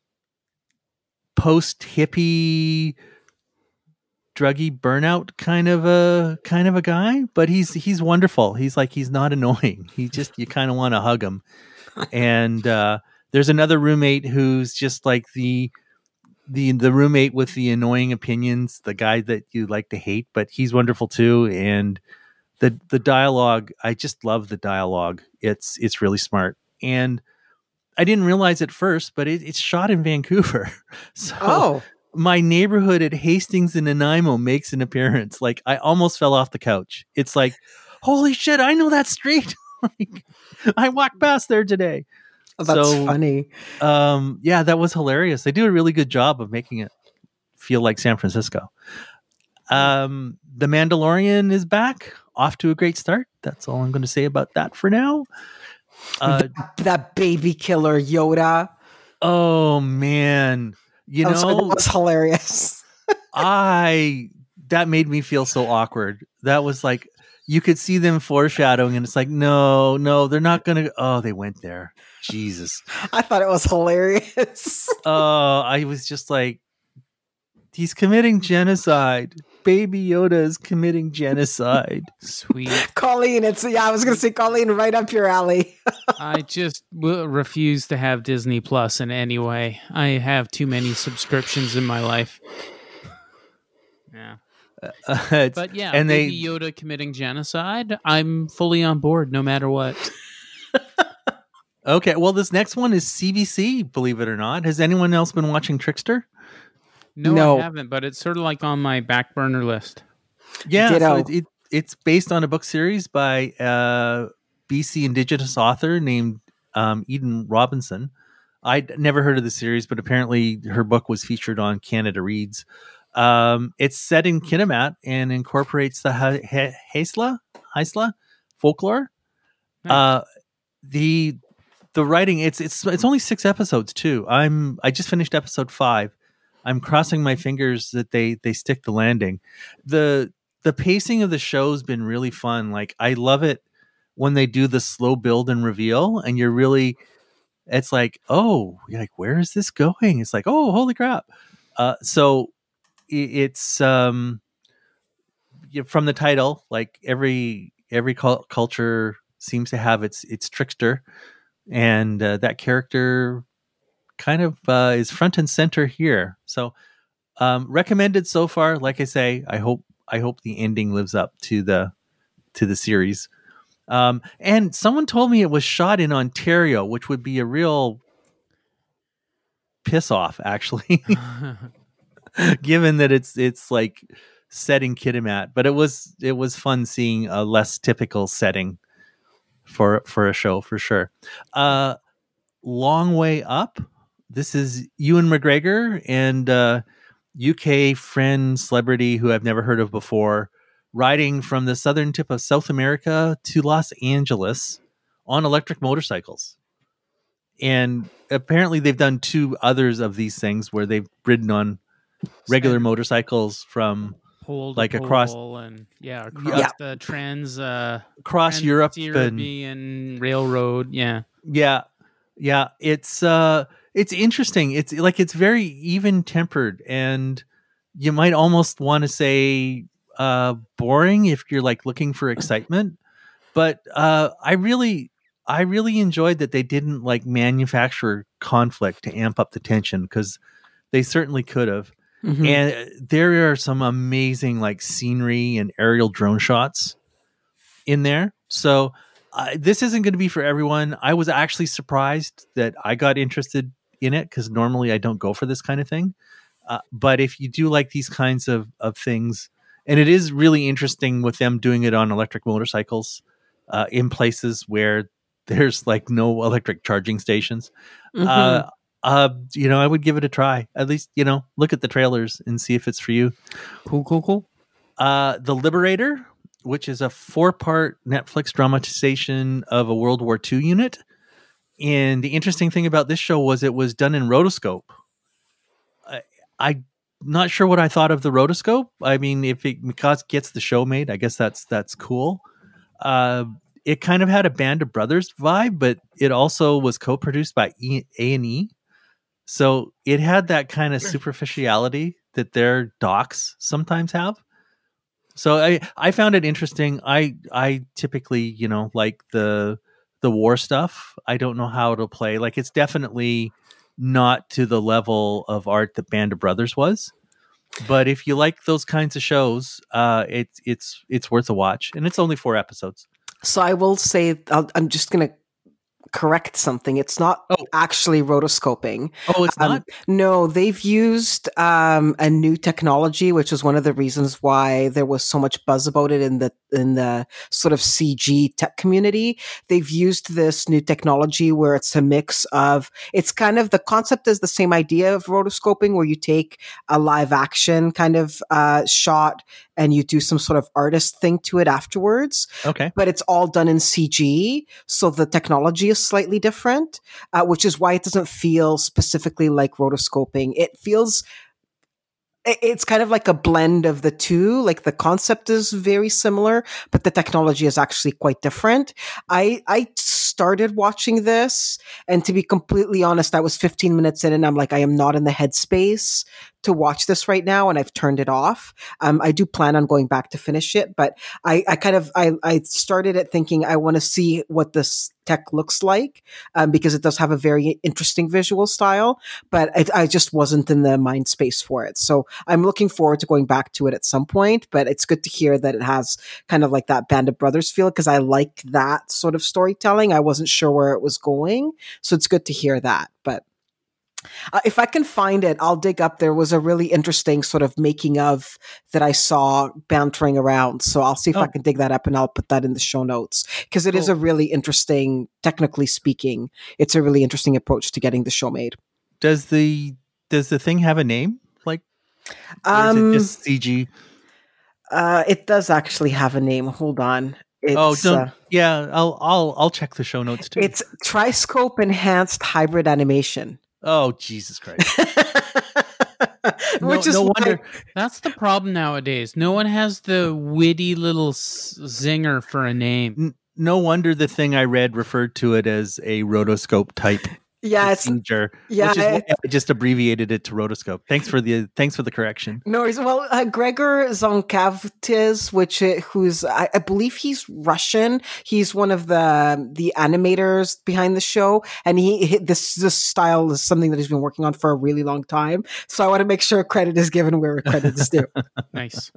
post hippie druggy burnout kind of a kind of a guy, but he's he's wonderful. He's like he's not annoying. He just you kind of want to hug him. And uh, there's another roommate who's just like the the the roommate with the annoying opinions, the guy that you like to hate, but he's wonderful too. And the the dialogue, I just love the dialogue. It's it's really smart. And I didn't realize at first, but it, it's shot in Vancouver. So Oh, my neighborhood at Hastings and Nanaimo makes an appearance. Like I almost fell off the couch. It's like, holy shit, I know that street. Like, I walked past there today. oh, that's So, funny. Um, yeah, that was hilarious. They do a really good job of making it feel like San Francisco. Um, The Mandalorian is back, off to a great start. That's all I'm going to say about that for now. Uh, That baby killer Yoda. oh man, you I'm sorry, that know, was hilarious. I that made me feel so awkward. That was like you could see them foreshadowing, and it's like, no, no, they're not going to. Oh, they went there. Jesus. I thought it was hilarious. Oh, I was just like, he's committing genocide. Baby Yoda is committing genocide. Sweet. Colleen, it's yeah, I was gonna say Colleen, right up your alley. I just w- refuse to have Disney Plus in any way. I have too many subscriptions in my life. Yeah. Uh, it's- But yeah, and Baby they Yoda committing genocide, I'm fully on board no matter what. okay. Well, this next one is C B C. Believe it or not, has anyone else been watching Trickster? No, No. I haven't, but it's sort of like on my back burner list. Yeah, so Ditto. it, it, it's based on a book series by a B C Indigenous author named um, Eden Robinson. I'd never heard of the series, but apparently her book was featured on Canada Reads. Um, it's set in Kitimat and incorporates the Ha- Ha- Haisla, Haisla folklore. Nice. Uh, the the writing it's it's it's only six episodes too. I'm I just finished episode five. I'm crossing my fingers that they they stick the landing. The the pacing of the show's been really fun. Like I love it when they do the slow build and reveal, and you're really it's like, oh, you're like, where is this going? It's like, oh, holy crap. Uh, so it, it's um you- from the title, like every every cul- culture seems to have its its trickster, and uh, that character kind of uh, is front and center here. So um, recommended so far. Like I say, I hope I hope the ending lives up to the to the series. Um, and someone told me it was shot in Ontario, which would be a real piss off, actually, given that it's it's like set in Kitimat. But it was it was fun seeing a less typical setting for for a show for sure. Uh, Long Way Up. This is Ewan McGregor and uh, U K friend celebrity who I've never heard of before, riding from the southern tip of South America to Los Angeles on electric motorcycles. And apparently they've done two others of these things where they've ridden on regular And motorcycles from pole to like across pole and yeah, across Yeah. the trans uh across Europe and Trans-European railroad. Yeah. yeah, yeah. It's uh, it's interesting. It's like it's very even tempered, and you might almost want to say uh, boring if you're like looking for excitement. But uh, I really, I really enjoyed that they didn't like manufacture conflict to amp up the tension because they certainly could have. Mhm. And there are some amazing like scenery and aerial drone shots in there. So uh, this isn't going to be for everyone. I was actually surprised that I got interested in it because normally I don't go for this kind of thing. Uh, but if you do like these kinds of, of things, and it is really interesting with them doing it on electric motorcycles uh, in places where there's like no electric charging stations. Mhm. Uh, uh, you know, I would give it a try. At least, you know, look at the trailers and see if it's for you. Cool, cool, cool. Uh, The Liberator, which is a four-part Netflix dramatization of a World War Two unit. And the interesting thing about this show was it was done in rotoscope. I, I'm not sure what I thought of the rotoscope. I mean, if it because gets the show made, I guess that's that's cool. Uh, it kind of had a Band of Brothers vibe, but it also was co-produced by E- A and E. So it had that kind of superficiality that their docs sometimes have. So I, I found it interesting. I I typically, you know, like the the war stuff. I don't know how it'll play. Like it's definitely not to the level of art that Band of Brothers was. But if you like those kinds of shows, uh, it's it's it's worth a watch, and it's only four episodes. So I will say, I'll, I'm just going to correct something. It's not Oh. actually rotoscoping. Oh, it's Um, not. No, they've used um, a new technology, which is one of the reasons why there was so much buzz about it in the in the sort of C G tech community. They've used this new technology where it's a mix of it's kind of the concept is the same idea of rotoscoping, where you take a live action kind of uh, shot and you do some sort of artist thing to it afterwards, Okay. but it's all done in C G. So the technology is slightly different, uh, which is why it doesn't feel specifically like rotoscoping. It feels, it- it's kind of like a blend of the two. Like the concept is very similar, but the technology is actually quite different. I, I started watching this, and to be completely honest, I was fifteen minutes in and I'm like, I am not in the headspace to watch this right now, and I've turned it off. Um, I do plan on going back to finish it, but I, I kind of I, I started it thinking I want to see what this tech looks like, um, because it does have a very interesting visual style, but it, I just wasn't in the mind space for it. So I'm looking forward to going back to it at some point. But it's good to hear that it has kind of like that Band of Brothers feel, because I like that sort of storytelling. I wasn't sure where it was going, so it's good to hear that. But Uh, if I can find it, I'll dig up. There was a really interesting sort of making of that I saw bantering around. So I'll see if Oh. I can dig that up, and I'll put that in the show notes, because it is Cool. a really interesting, technically speaking, it's a really interesting approach to getting the show made. Does the does the thing have a name? Like, or is Um, it just C G? uh, it does actually have a name. Hold on. Oh, It's don't. uh, Yeah, I'll I'll I'll check the show notes too. it's Triscope enhanced hybrid animation. Oh, Jesus Christ! No, Which is no why- wonder. That's the problem nowadays. No one has the witty little s- zinger for a name. n- No wonder the thing I read referred to it as a rotoscope type yeah, it's procedure, yeah, which is why it's- I just abbreviated it to rotoscope. Thanks for the thanks for the correction. no worries. Well, uh, Gregor Zonkavtis, which uh, who's I, I believe he's Russian. He's one of the the animators behind the show, and he, he this this style is something that he's been working on for a really long time. So I want to make sure credit is given where credit is due. Nice.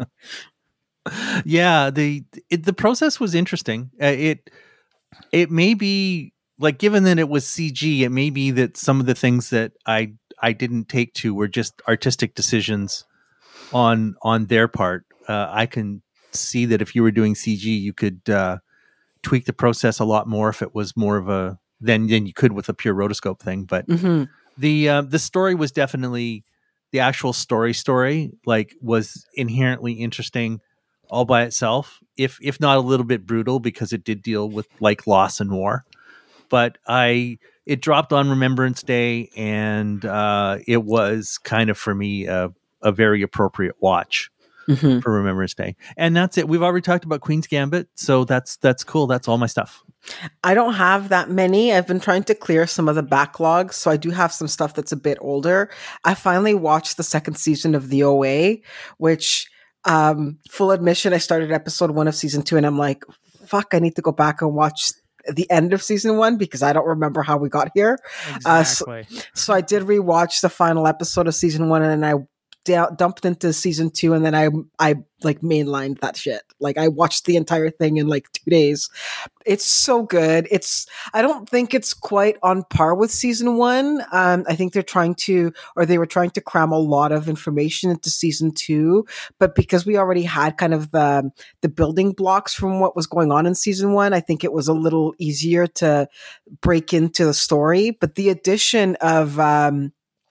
Yeah, the it, the process was interesting. Uh, it it may be like, given that it was C G, it may be that some of the things that I I didn't take to were just artistic decisions on on their part. Uh, I can see that if you were doing C G, you could uh, tweak the process a lot more if it was more of a than than you could with a pure rotoscope thing. But Mhm. the uh, the story was definitely the actual story story like was inherently interesting all by itself, if if not a little bit brutal, because it did deal with like loss and war. But I it dropped on Remembrance Day, and uh, it was kind of for me a, a very appropriate watch Mhm. for Remembrance Day. And that's it. We've already talked about Queen's Gambit, so that's that's cool. That's all my stuff. I don't have that many. I've been trying to clear some of the backlogs, so I do have some stuff that's a bit older. I finally watched the second season of the O A, which, um, full admission, I started episode one of season two, and I'm like, fuck, I need to go back and watch the end of season one because I don't remember how we got here. Uh, so- Exactly. So I did rewatch the final episode of season one, and then I d- dumped into season two, and then I I like mainlined that shit. Like I watched the entire thing in like two days. It's so good. It's I don't think it's quite on par with season one. Um, I think they're trying to, or they were trying to cram a lot of information into season two. But because we already had kind of the the building blocks from what was going on in season one, I think it was a little easier to break into the story. But the addition of um,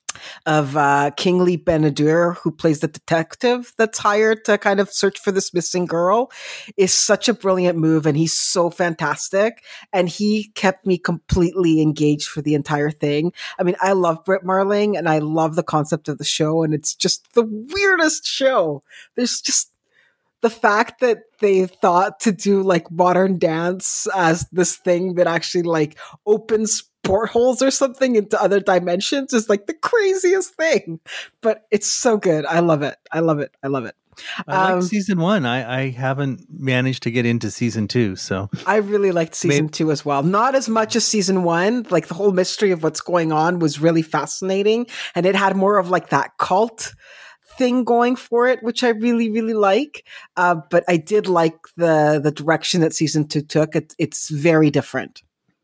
of uh, Kingsley Ben-Adir, who plays the detective that's hired to kind of search for this missing girl, is such a brilliant move, and he's so fantastic. And he kept me completely engaged for the entire thing. I mean, I love Brit Marling, and I love the concept of the show, and it's just the weirdest show. There's just the fact that they thought to do like modern dance as this thing that actually like opens portholes or something into other dimensions is like the craziest thing. But it's so good. I love it. I love it. I love it. I Um, like season one. I, I haven't managed to get into season two, so I really liked season Maybe- two as well. Not as much as season one. Like the whole mystery of what's going on was really fascinating. And it had more of like that cult thing going for it, which I really, really like. Uh, but I did like the the direction that season two took. It, it's very different.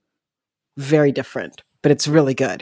Very different. But it's really good.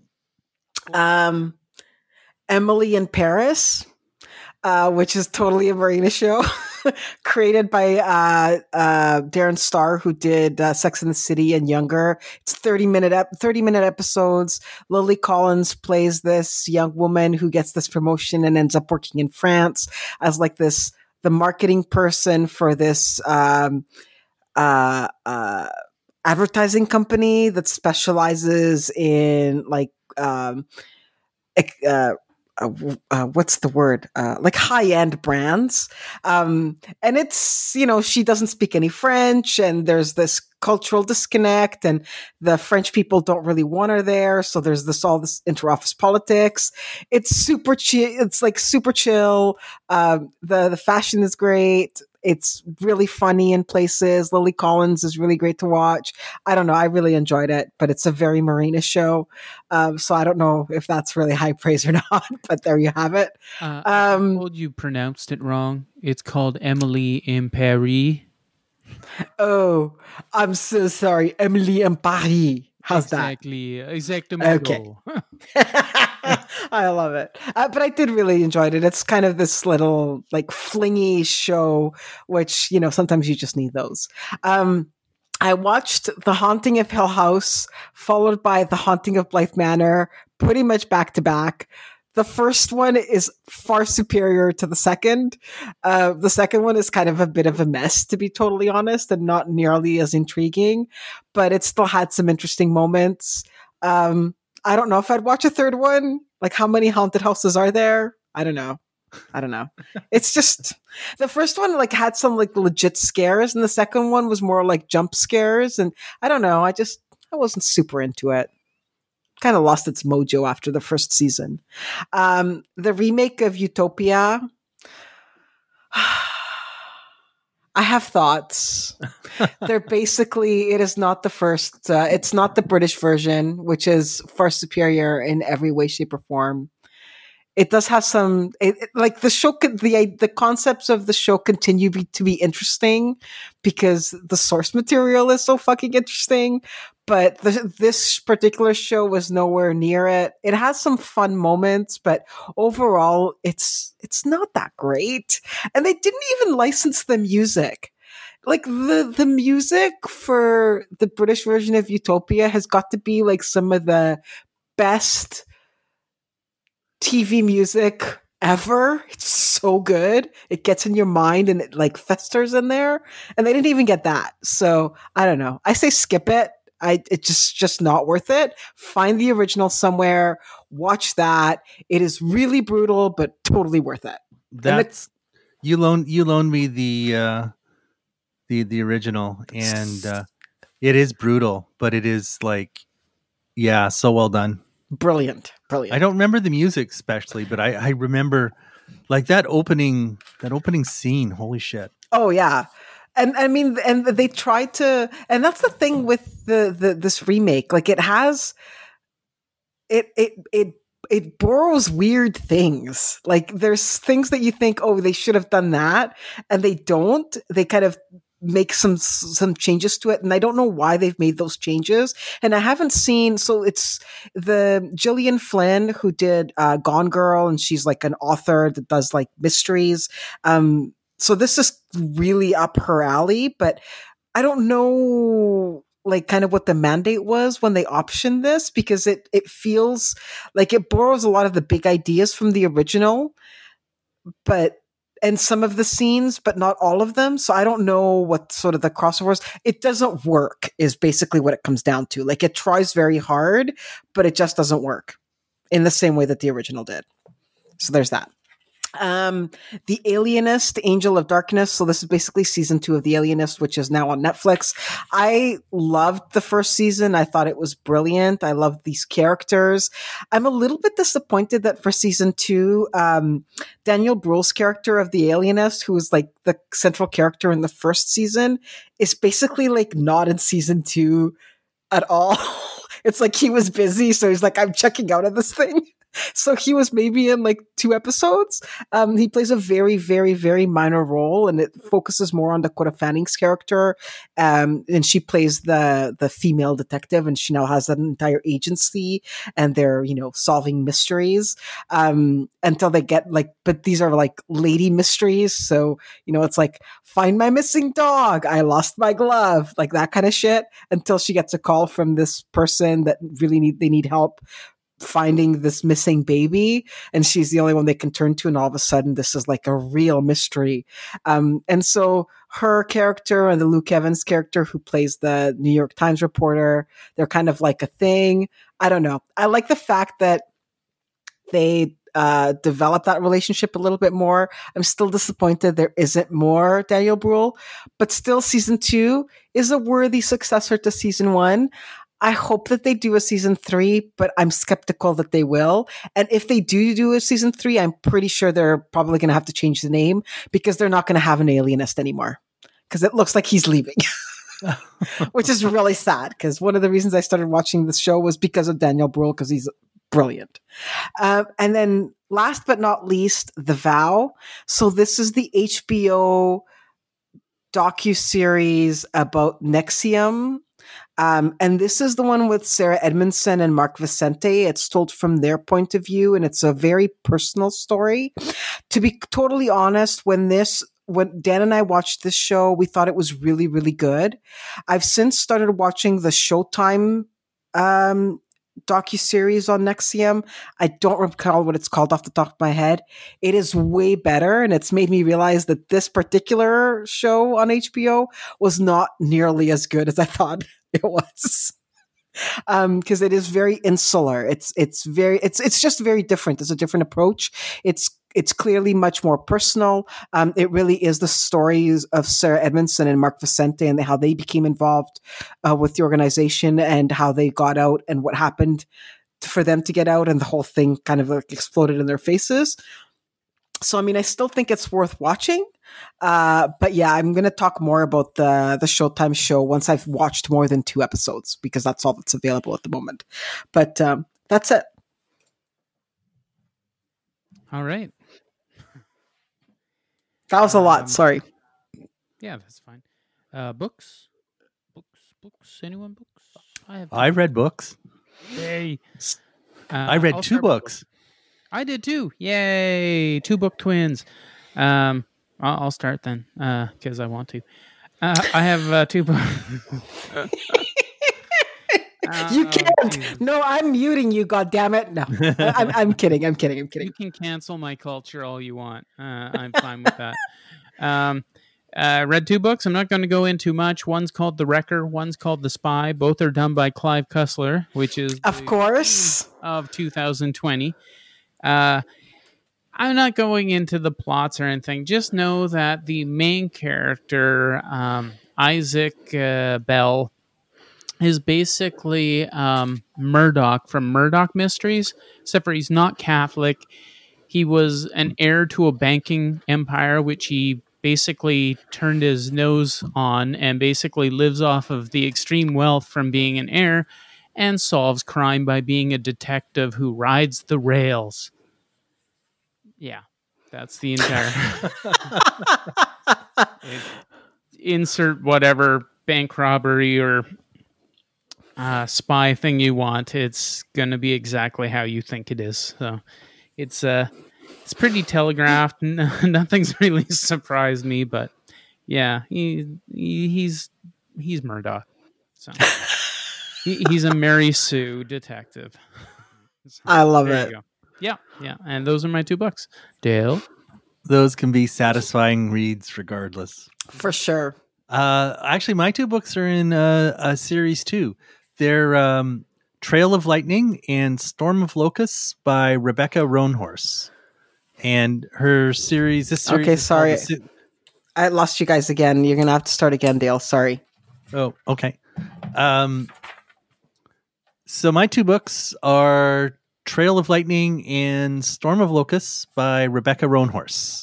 Um, Emily in Paris, uh, which is totally a Marina show, created by uh, uh, Darren Star, who did uh, Sex and the City and Younger. It's thirty minute ep- thirty minute episodes. Lily Collins plays this young woman who gets this promotion and ends up working in France as like this the marketing person for this um, uh, uh, advertising company that specializes in like um, ec- uh, uh, uh, what's the word? Uh, like high end brands. Um, and it's, you know, she doesn't speak any French, and there's this cultural disconnect, and the French people don't really want her there. So there's this, all this interoffice politics. It's super chill. It's like super chill. Um, the, the fashion is great. It's really funny in places. Lily Collins is really great to watch. I don't know. I really enjoyed it, but it's a very Marina show. Um, so I don't know if that's really high praise or not, but there you have it. Uh, I Um, told you pronounced it wrong. It's called Emily in Paris. Oh, I'm so sorry. Emily in Paris. How's exactly. Exactement. Okay. that? I love it. Uh, but I did really enjoy it. It's kind of this little like flingy show, which, you know, sometimes you just need those. Um, I watched The Haunting of Hill House, followed by The Haunting of Blythe Manor, pretty much back to back. the first one is far superior to the second. Uh, the second one is kind of a bit of a mess, to be totally honest, and not nearly as intriguing, but it still had some interesting moments. Um, I don't know if I'd watch a third one. Like, how many haunted houses are there? I don't know. I don't know. It's just the first one like had some like legit scares, and the second one was more like jump scares. And I don't know. I just I wasn't super into it. Kind of lost its mojo after the first season. Um, the remake of Utopia. I have thoughts. They're basically, it is not the first, uh, it's not the British version, which is far superior in every way, shape, or form. It does have some, it, it, like the show, the the concepts of the show continue be, to be interesting because the source material is so fucking interesting. But the, this particular show was nowhere near it. It has some fun moments, but overall, it's it's not that great. And they didn't even license the music. Like the the music for the British version of Utopia has got to be like some of the best T V music ever. It's so good. It gets in your mind and it like festers in there. And they didn't even get that. So I don't know. I say skip it. I it's just just not worth it. Find the original somewhere. Watch that. It is really brutal, but totally worth it. That's you loaned you loaned me the uh, the the original, and uh, it is brutal, but it is like yeah, so well done. Brilliant, brilliant. I don't remember the music especially, but I, I remember like that opening that opening scene. Holy shit! Oh yeah. And I mean, and they tried to, and that's the thing with the, the this remake. Like, it has, it it it it borrows weird things. Like, there's things that you think, oh, they should have done that, and they don't. They kind of make some some changes to it, and I don't know why they've made those changes. And I haven't seen. So it's the Gillian Flynn who did uh, Gone Girl, and she's like an author that does like mysteries. Um, So this is really up her alley, but I don't know like kind of what the mandate was when they optioned this, because it, it feels like it borrows a lot of the big ideas from the original, but, and some of the scenes, but not all of them. So I don't know what sort of the crossovers, it doesn't work is basically what it comes down to. Like, it tries very hard, but it just doesn't work in the same way that the original did. So there's that. Um, The Alienist, Angel of Darkness. So this is basically season two of The Alienist, which is now on Netflix. I loved the first season. I thought it was brilliant. I loved these characters. I'm a little bit disappointed that for season two, um, Daniel Bruhl's character of The Alienist, who was like the central character in the first season, is basically like not in season two at all. It's like he was busy. So he's like, I'm checking out of this thing. So he was maybe in like two episodes. Um, he plays a very, very, very minor role, and it focuses more on Dakota Fanning's character. Um, and she plays the the female detective, and she now has an entire agency, and they're, you know, solving mysteries um, until they get like, but these are like lady mysteries. So, you know, it's like, find my missing dog. I lost my glove, like that kind of shit, until she gets a call from this person that really need, they need help finding this missing baby, and she's the only one they can turn to, and all of a sudden this is like a real mystery. Um, and so her character and the Luke Evans character who plays the New York Times reporter, they're kind of like a thing. I don't know. I like the fact that they uh, develop that relationship a little bit more. I'm still disappointed there isn't more Daniel Bruhl, but still season two is a worthy successor to season one. I hope that they do a season three, but I'm skeptical that they will. And if they do do a season three, I'm pretty sure they're probably going to have to change the name, because they're not going to have an alienist anymore, because it looks like he's leaving, which is really sad, because one of the reasons I started watching this show was because of Daniel Bruhl, because he's brilliant. Um, and then last but not least, The Vow. So this is the H B O docuseries about N X I V M. Um, and this is the one with Sarah Edmondson and Mark Vicente. It's told from their point of view, and it's a very personal story. To be totally honest, when this, when Dan and I watched this show, we thought it was really, really good. I've since started watching the Showtime um, docuseries on Nexium. I don't recall what it's called off the top of my head. It is way better, and it's made me realize that this particular show on H B O was not nearly as good as I thought it was. Um, because it is very insular. It's it's very it's it's just very different. It's a different approach. It's it's clearly much more personal. Um, it really is the stories of Sarah Edmondson and Mark Vicente and how they became involved uh, with the organization and how they got out and what happened for them to get out, and the whole thing kind of like exploded in their faces. So, I mean, I still think it's worth watching. Uh, but yeah, I'm going to talk more about the, the Showtime show once I've watched more than two episodes, because that's all that's available at the moment. But um, that's it. All right. That was a lot. Um, Sorry. Yeah, that's fine. Uh, books? Books? Books? Anyone books? I have. I read books. Yay. Uh, I read I'll two start with books. I did too. Yay! Two book twins. Um, I'll, I'll start then, because uh, I want to. Uh, I have uh, two books. You can't. No, I'm muting you. God damn it! No, I- I'm, I'm kidding. I'm kidding. I'm kidding. You can cancel my culture all you want. Uh, I'm fine with that. Um, I uh, read two books. I'm not going to go into much. One's called The Wrecker. One's called The Spy. Both are done by Clive Cussler, which is Of course. of two thousand twenty. Uh, I'm not going into the plots or anything. Just know that the main character, um, Isaac uh, Bell, is basically um, Murdoch from Murdoch Mysteries, except for he's not Catholic. He was an heir to a banking empire, which he basically turned his nose on and basically lives off of the extreme wealth from being an heir, and solves crime by being a detective who rides the rails. Yeah, that's the entire... Insert whatever bank robbery or uh, spy thing you want. It's going to be exactly how you think it is. So it's uh, it's pretty telegraphed. Nothing's really surprised me, but yeah, he, he he's he's Murdoch. So he, he's a Mary Sue detective. So, I love there it. you go. Yeah, yeah, and those are my two books. Dale? Those can be satisfying reads regardless. For sure. Uh, actually, my two books are in uh, a series too. They're um, Trail of Lightning and Storm of Locusts by Rebecca Roanhorse. And her series, this series Okay, is sorry. called the, I lost you guys again. You're going to have to start again, Dale. Sorry. Oh, okay. Um, so my two books are Trail of Lightning and Storm of Locusts by Rebecca Roanhorse.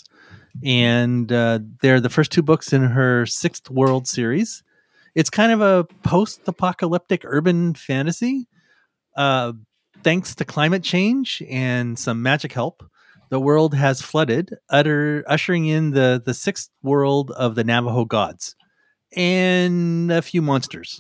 And uh, they're the first two books in her Sixth World series. It's kind of a post-apocalyptic urban fantasy. Uh, thanks to climate change and some magic help, the world has flooded, utter, ushering in the, the sixth world of the Navajo gods and a few monsters.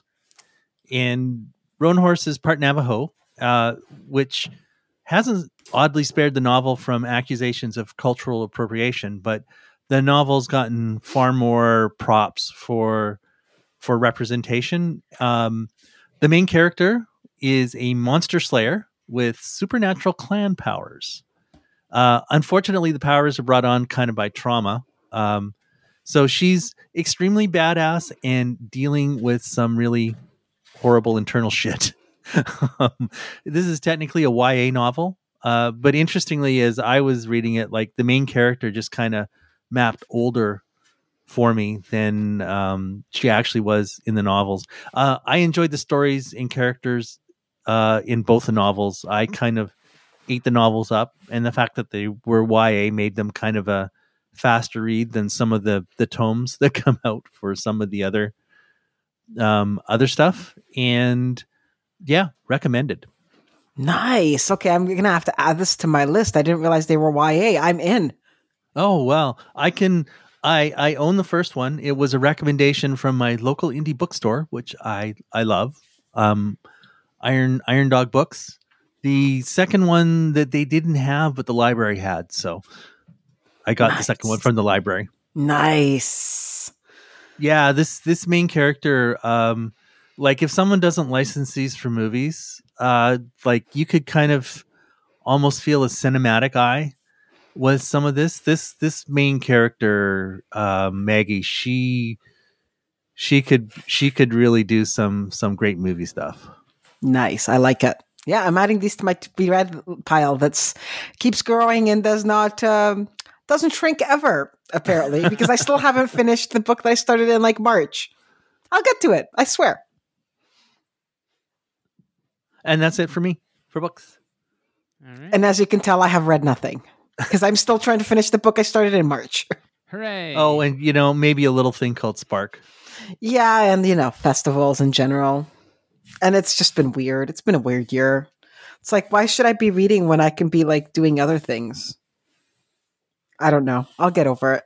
And Roanhorse is part Navajo, uh, which hasn't oddly spared the novel from accusations of cultural appropriation, but the novel's gotten far more props for for representation. Um, the main character is a monster slayer with supernatural clan powers. Uh, unfortunately, the powers are brought on kind of by trauma. Um, so she's extremely badass and dealing with some really horrible internal shit. um, this is technically a Y A novel. Uh, but interestingly, as I was reading it, like the main character just kind of mapped older for me than um, she actually was in the novels. Uh, I enjoyed the stories and characters uh, in both the novels. I kind of ate the novels up, and the fact that they were Y A made them kind of a faster read than some of the the tomes that come out for some of the other um, other stuff. And yeah, recommended. Nice. Okay, I'm going to have to add this to my list. I didn't realize they were Y A. I'm in. Oh, well, I can, I, I own the first one. It was a recommendation from my local indie bookstore, which I, I love. Um, Iron, Iron Dog Books. The second one that they didn't have, but the library had. So I got Nice. the second one from the library. Nice. Yeah. This, this main character, um, like if someone doesn't license these for movies, uh, like you could kind of almost feel a cinematic eye with some of this. This this main character, uh, Maggie, she she could she could really do some some great movie stuff. Nice. I like it. Yeah, I'm adding these to my to be read pile that's keeps growing and does not um, doesn't shrink ever, apparently, because I still haven't finished the book that I started in like March. I'll get to it, I swear. And that's it for me for books. All right. And as you can tell, I have read nothing because I'm still trying to finish the book I started in March. Hooray. Oh, and you know, maybe a little thing called Spark. Yeah, and you know, festivals in general. And it's just been weird. It's been a weird year. It's like, why should I be reading when I can be like doing other things? I don't know. I'll get over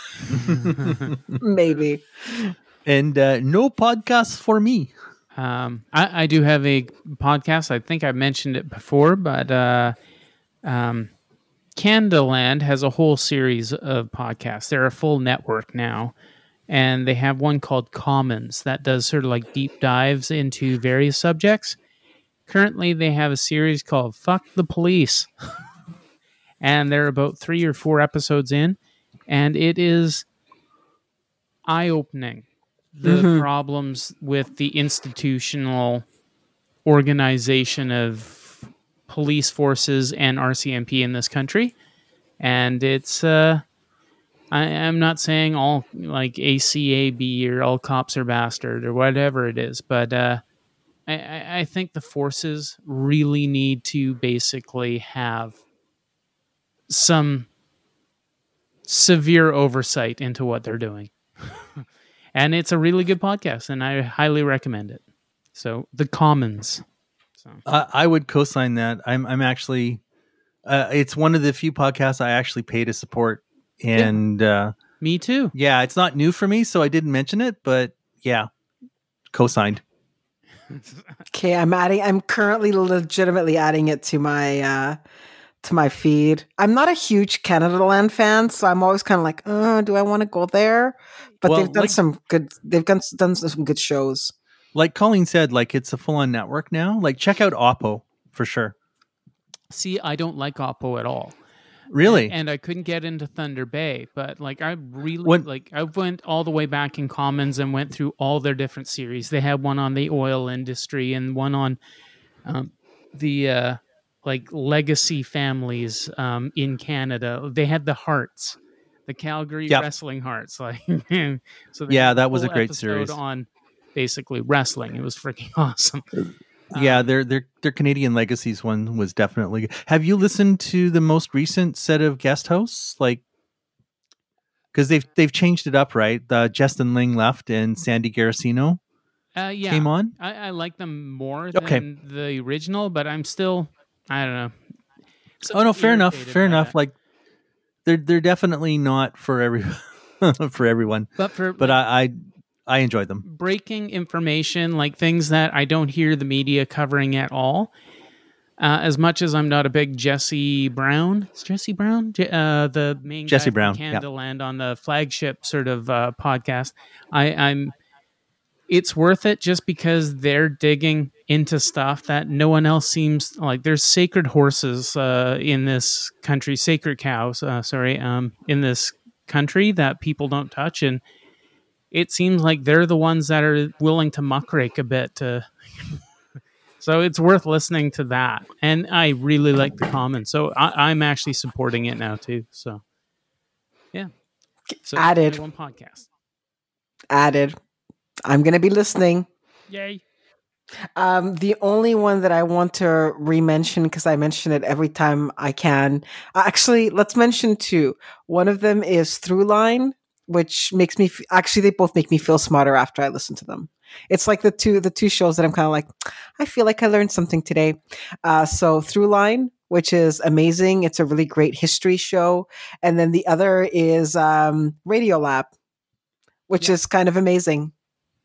it. Maybe. And uh, no podcasts for me. Um, I, I do have a podcast. I think I mentioned it before, but uh, um, Canadaland has a whole series of podcasts. They're a full network now. And they have one called Commons that does sort of like deep dives into various subjects. Currently, they have a series called Fuck the Police. And they're about three or four episodes in. And it is eye-opening. The mm-hmm. problems with the institutional organization of police forces and R C M P in this country. And it's... Uh, I, I'm not saying all like A C A B or all cops are bastard or whatever it is, but uh, I, I think the forces really need to basically have some severe oversight into what they're doing. And it's a really good podcast, and I highly recommend it. So, The Commons. So. Uh, I would co-sign that. I'm I'm actually, uh, it's one of the few podcasts I actually pay to support. And yeah. uh, me too. Yeah, it's not new for me, so I didn't mention it, but yeah, co-signed. Okay, I'm adding. I'm currently legitimately adding it to my uh, to my feed. I'm not a huge Canadaland fan, so I'm always kind of like, oh, do I want to go there? But well, they've done like, some good. They've done done some good shows. Like Colleen said, like it's a full-on network now. Like check out Oppo for sure. See, I don't like Oppo at all. Really? And, and I couldn't get into Thunder Bay, but like I really when, like I went all the way back in Commons and went through all their different series. They had one on the oil industry and one on um, the uh, like legacy families um, in Canada. They had the Hearts, the Calgary yep. Wrestling Hearts. Like, so yeah, that was a great series on basically wrestling. It was freaking awesome. Yeah, um, their their their Canadian Legacies one was definitely good. Have you listened to the most recent set of guest hosts? Like, because they've they've changed it up, right? Uh, Justin Ling left and Sandy Garacino uh, yeah. came on. I, I like them more than okay. the original, but I'm still I don't know. Oh no, fair enough, fair enough. That. Like, they're they're definitely not for every for everyone. But for but I. I I enjoyed them. Breaking information, like things that I don't hear the media covering at all. Uh, as much as I'm not a big Jesse Brown, it's Jesse Brown, uh, the main Jesse guy Brown, from Canadaland yeah. on the flagship sort of uh, podcast. I, I'm. It's worth it just because they're digging into stuff that no one else seems like. There's sacred horses uh, in this country, sacred cows. Uh, sorry, um, in this country that people don't touch and. It seems like they're the ones that are willing to muckrake a bit. To... so it's worth listening to that. And I really like the Commons. So I, I'm actually supporting it now too. So yeah. So added. One podcast. Added. I'm going to be listening. Yay. Um, the only one that I want to re-mention, because I mention it every time I can. Uh, actually, let's mention two. One of them is Throughline, which makes me f- actually they both make me feel smarter after I listen to them. It's like the two the two shows that I'm kind of like, I feel like I learned something today. Uh, so Throughline, which is amazing. It's a really great history show, and then the other is um, Radiolab, which yeah. is kind of amazing.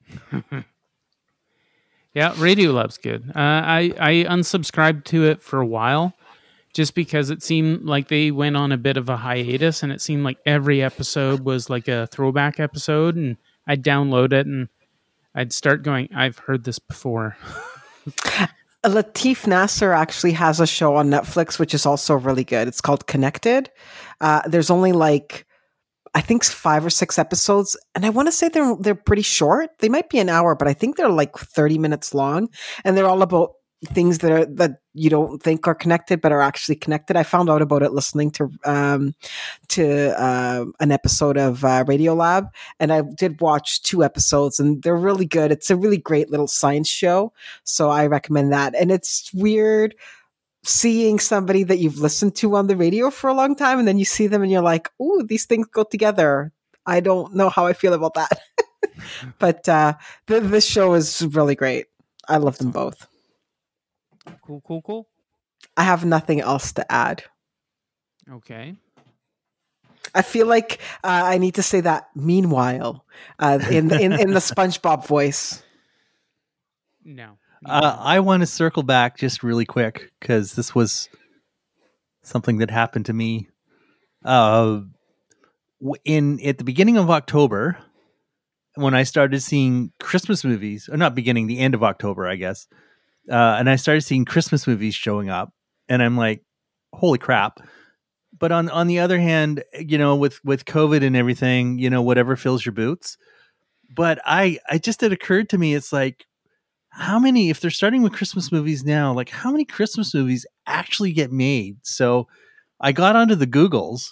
Yeah, Radiolab's good. Uh, I I unsubscribed to it for a while. Just because it seemed like they went on a bit of a hiatus and it seemed like every episode was like a throwback episode and I'd download it and I'd start going, I've heard this before. Latif Nasser actually has a show on Netflix, which is also really good. It's called Connected. Uh, there's only like, I think five or six episodes, and I want to say they're they're pretty short. They might be an hour, but I think they're like thirty minutes long, and they're all about things that are that you don't think are connected but are actually connected. I found out about it listening to um to uh, an episode of uh, Radiolab, and I did watch two episodes, and they're really good. It's a really great little science show, so I recommend that. And it's weird seeing somebody that you've listened to on the radio for a long time, and then you see them and you're like, ooh, these things go together. I don't know how I feel about that. But uh, the, this show is really great. I love them both. Cool, cool, cool. I have nothing else to add. Okay. I feel like uh, I need to say that meanwhile uh, in, in, in the SpongeBob voice. No. Uh, I want to circle back just really quick because this was something that happened to me uh, in at the beginning of October when I started seeing Christmas movies, or not beginning, the end of October, I guess. Uh, and I started seeing Christmas movies showing up, and I'm like, holy crap. But on, on the other hand, you know, with, with COVID and everything, you know, whatever fills your boots. But I, I just, it occurred to me, it's like, how many, if they're starting with Christmas movies now, like how many Christmas movies actually get made? So I got onto the Googles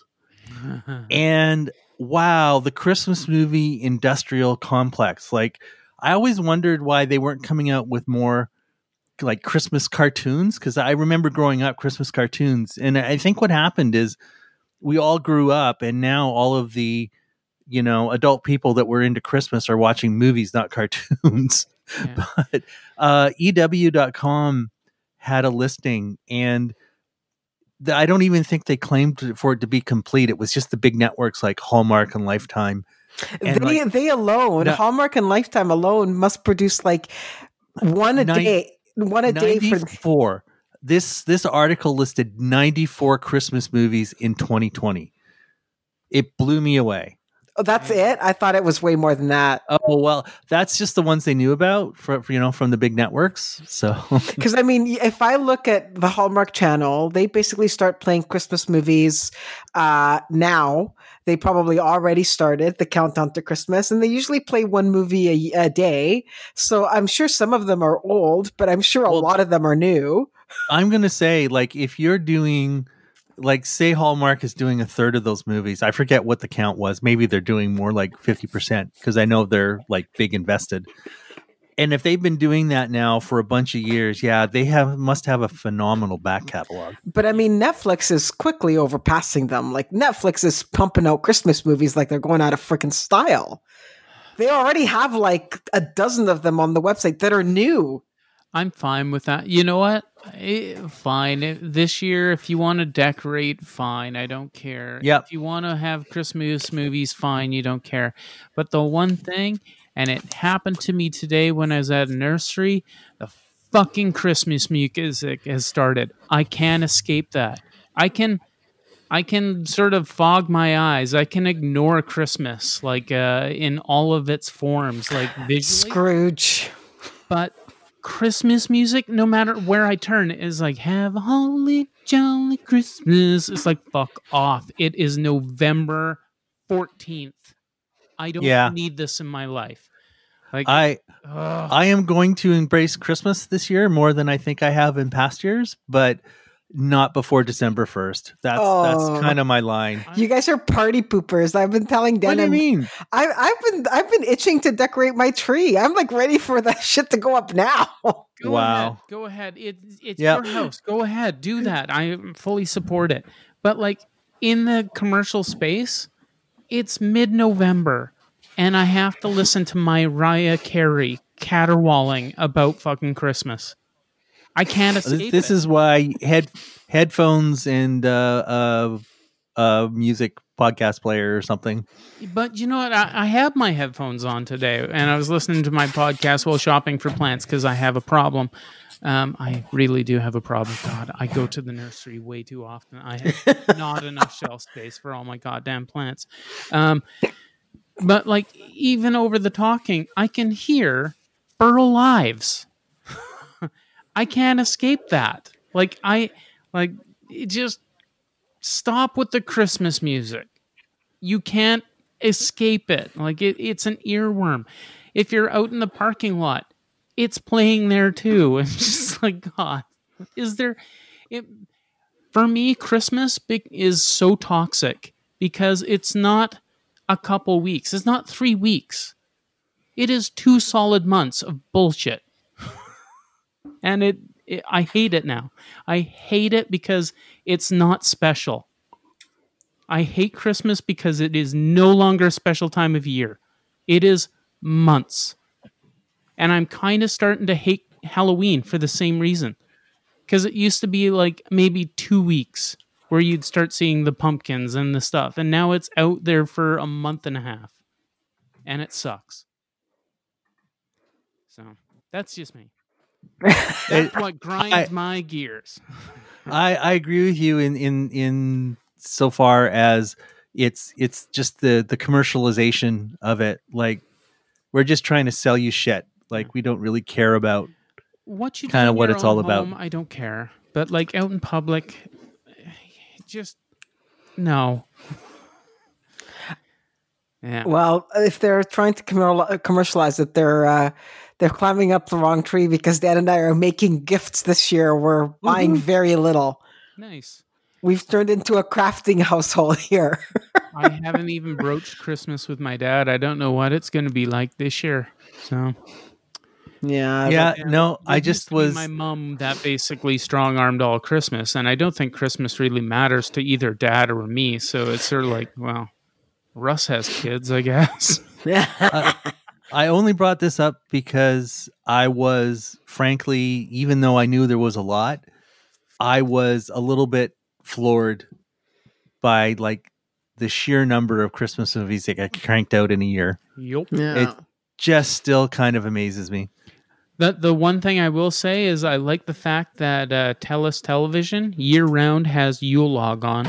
and wow, the Christmas movie industrial complex. Like I always wondered why they weren't coming out with more like Christmas cartoons. Cause I remember growing up Christmas cartoons. And I think what happened is we all grew up and now all of the, you know, adult people that were into Christmas are watching movies, not cartoons. Yeah. But uh, E W dot com had a listing, and the, I don't even think they claimed for it to be complete. It was just the big networks like Hallmark and Lifetime. And they like, they alone, no, Hallmark and Lifetime alone, must produce like one a nine, day, one a day for four. This this article listed ninety-four Christmas movies in twenty twenty. It blew me away. Oh, that's it? I thought it was way more than that. Oh, well, that's just the ones they knew about for, for you know, from the big networks. So, because I mean, if I look at the Hallmark Channel, they basically start playing Christmas movies uh, now. They probably already started the countdown to Christmas, and they usually play one movie a, a day. So I'm sure some of them are old, but I'm sure a well, lot of them are new. I'm going to say, like, if you're doing... Like, say Hallmark is doing a third of those movies. I forget what the count was. Maybe they're doing more like fifty percent because I know they're like big invested. And if they've been doing that now for a bunch of years, yeah, they have must have a phenomenal back catalog. But I mean, Netflix is quickly overpassing them. Like, Netflix is pumping out Christmas movies like they're going out of freaking style. They already have like a dozen of them on the website that are new. I'm fine with that. You know what? It, fine. It, this year, if you want to decorate, fine. I don't care. Yep. If you want to have Christmas movies, fine. You don't care. But the one thing, and it happened to me today when I was at a nursery, the fucking Christmas music has started. I can't escape that. I can... I can sort of fog my eyes. I can ignore Christmas, like uh, in all of its forms, like visually. Scrooge. But Christmas music, no matter where I turn, is like, have a holly jolly Christmas. It's like, fuck off. It is November fourteenth. I don't yeah. need this in my life. Like I, ugh. I am going to embrace Christmas this year more than I think I have in past years, but not before December first. That's oh. that's kind of my line. You guys are party poopers. I've been telling Denim. What do you mean? I, I've been I've been itching to decorate my tree. I'm like ready for that shit to go up now. Go wow. Ahead. Go ahead. It, it's yep. your house. Go ahead. Do that. I fully support it. But like in the commercial space, it's mid-November, and I have to listen to Mariah Carey caterwauling about fucking Christmas. I can't escape This it. is why head headphones and uh, uh, uh, music podcast player or something. But you know what? I, I have my headphones on today, and I was listening to my podcast while shopping for plants because I have a problem. Um, I really do have a problem. God, I go to the nursery way too often. I have not enough shelf space for all my goddamn plants. Um, but like even over the talking, I can hear Burl Ives. I can't escape that. Like I like it just stop with the Christmas music. You can't escape it. Like it, it's an earworm. If you're out in the parking lot, it's playing there too. It's just like, God, is there it, for me, Christmas is so toxic because it's not a couple weeks. It's not three weeks. It is two solid months of bullshit. And it, it, I hate it now. I hate it because it's not special. I hate Christmas because it is no longer a special time of year. It is months. And I'm kind of starting to hate Halloween for the same reason. Because it used to be like maybe two weeks where you'd start seeing the pumpkins and the stuff. And now it's out there for a month and a half. And it sucks. So that's just me. That's It- what grinds I- my gears. I, I agree with you in, in, in so far as it's it's just the, the commercialization of it. Like, we're just trying to sell you shit. Like, we don't really care about What you do Kinda in what your it's all own about. home, I don't care. But like out in public, just no. Yeah. Well, if they're trying to commer- commercialize it, they're uh, they're climbing up the wrong tree because Dan and I are making gifts this year. We're buying Woohoo. very little. Nice. We've turned into a crafting household here. I haven't even broached Christmas with my dad. I don't know what it's going to be like this year. So yeah. yeah, Yeah, no, It I used just to be was my mom that basically strong armed all Christmas, and I don't think Christmas really matters to either dad or me. So it's sort of like, well, Russ has kids, I guess. I only brought this up because I was, frankly, even though I knew there was a lot, I was a little bit floored by like the sheer number of Christmas movies that got cranked out in a year. Yup. Yeah. It just still kind of amazes me. The the one thing I will say is I like the fact that uh, TELUS Television year round has Yule log on.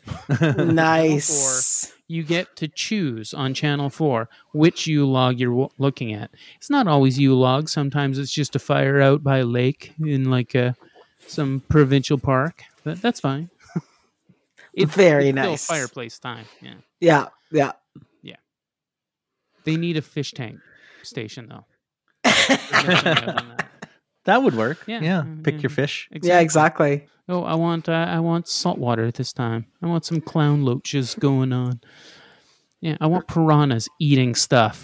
Nice. You get to choose on Channel four which Yule log you're w- looking at. It's not always Yule log. Sometimes it's just a fire out by a lake in like a, some provincial park. But that's fine. It's Very it's still nice. fireplace time. Yeah. Yeah. Yeah. They need a fish tank station though. They're missing out on that. That would work. Yeah. Yeah. Mm, Pick yeah. your fish. Yeah, exactly. Oh, I want uh, I want salt water this time. I want some clown loaches going on. Yeah, I want piranhas eating stuff.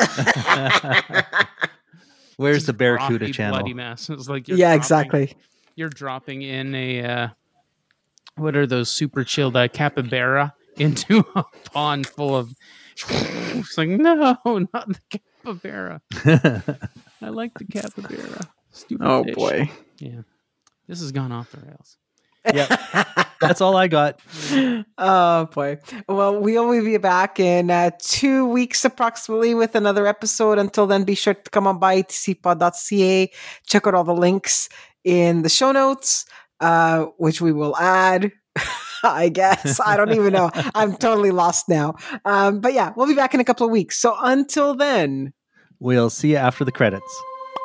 Where's Just the Barracuda frothy, channel? Bloody mess. It's like you're Yeah, dropping- exactly. You're dropping in a uh, what are those super chilled uh, capybara into a pond full of. It's like no, not the capybara. I like the capybara. Stupid Oh fish. boy. Yeah, this has gone off the rails. Yeah. That's all I got. Oh boy. Well, we'll be back in uh, two weeks approximately with another episode. Until then, be sure to come on by t c pod dot c a. Check out all the links in the show notes, uh, which we will add. I guess. I don't even know. I'm totally lost now. Um, but yeah, we'll be back in a couple of weeks. So until then. We'll see you after the credits.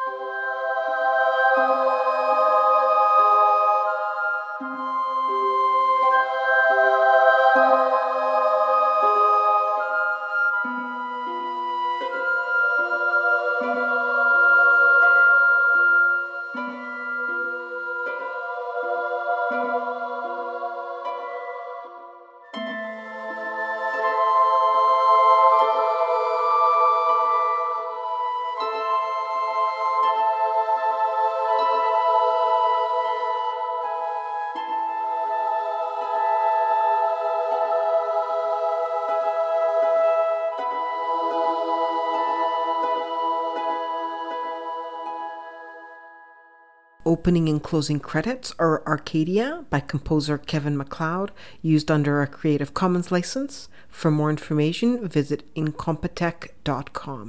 Opening and closing credits are Arcadia by composer Kevin MacLeod, used under a Creative Commons license. For more information, visit incompetech dot com.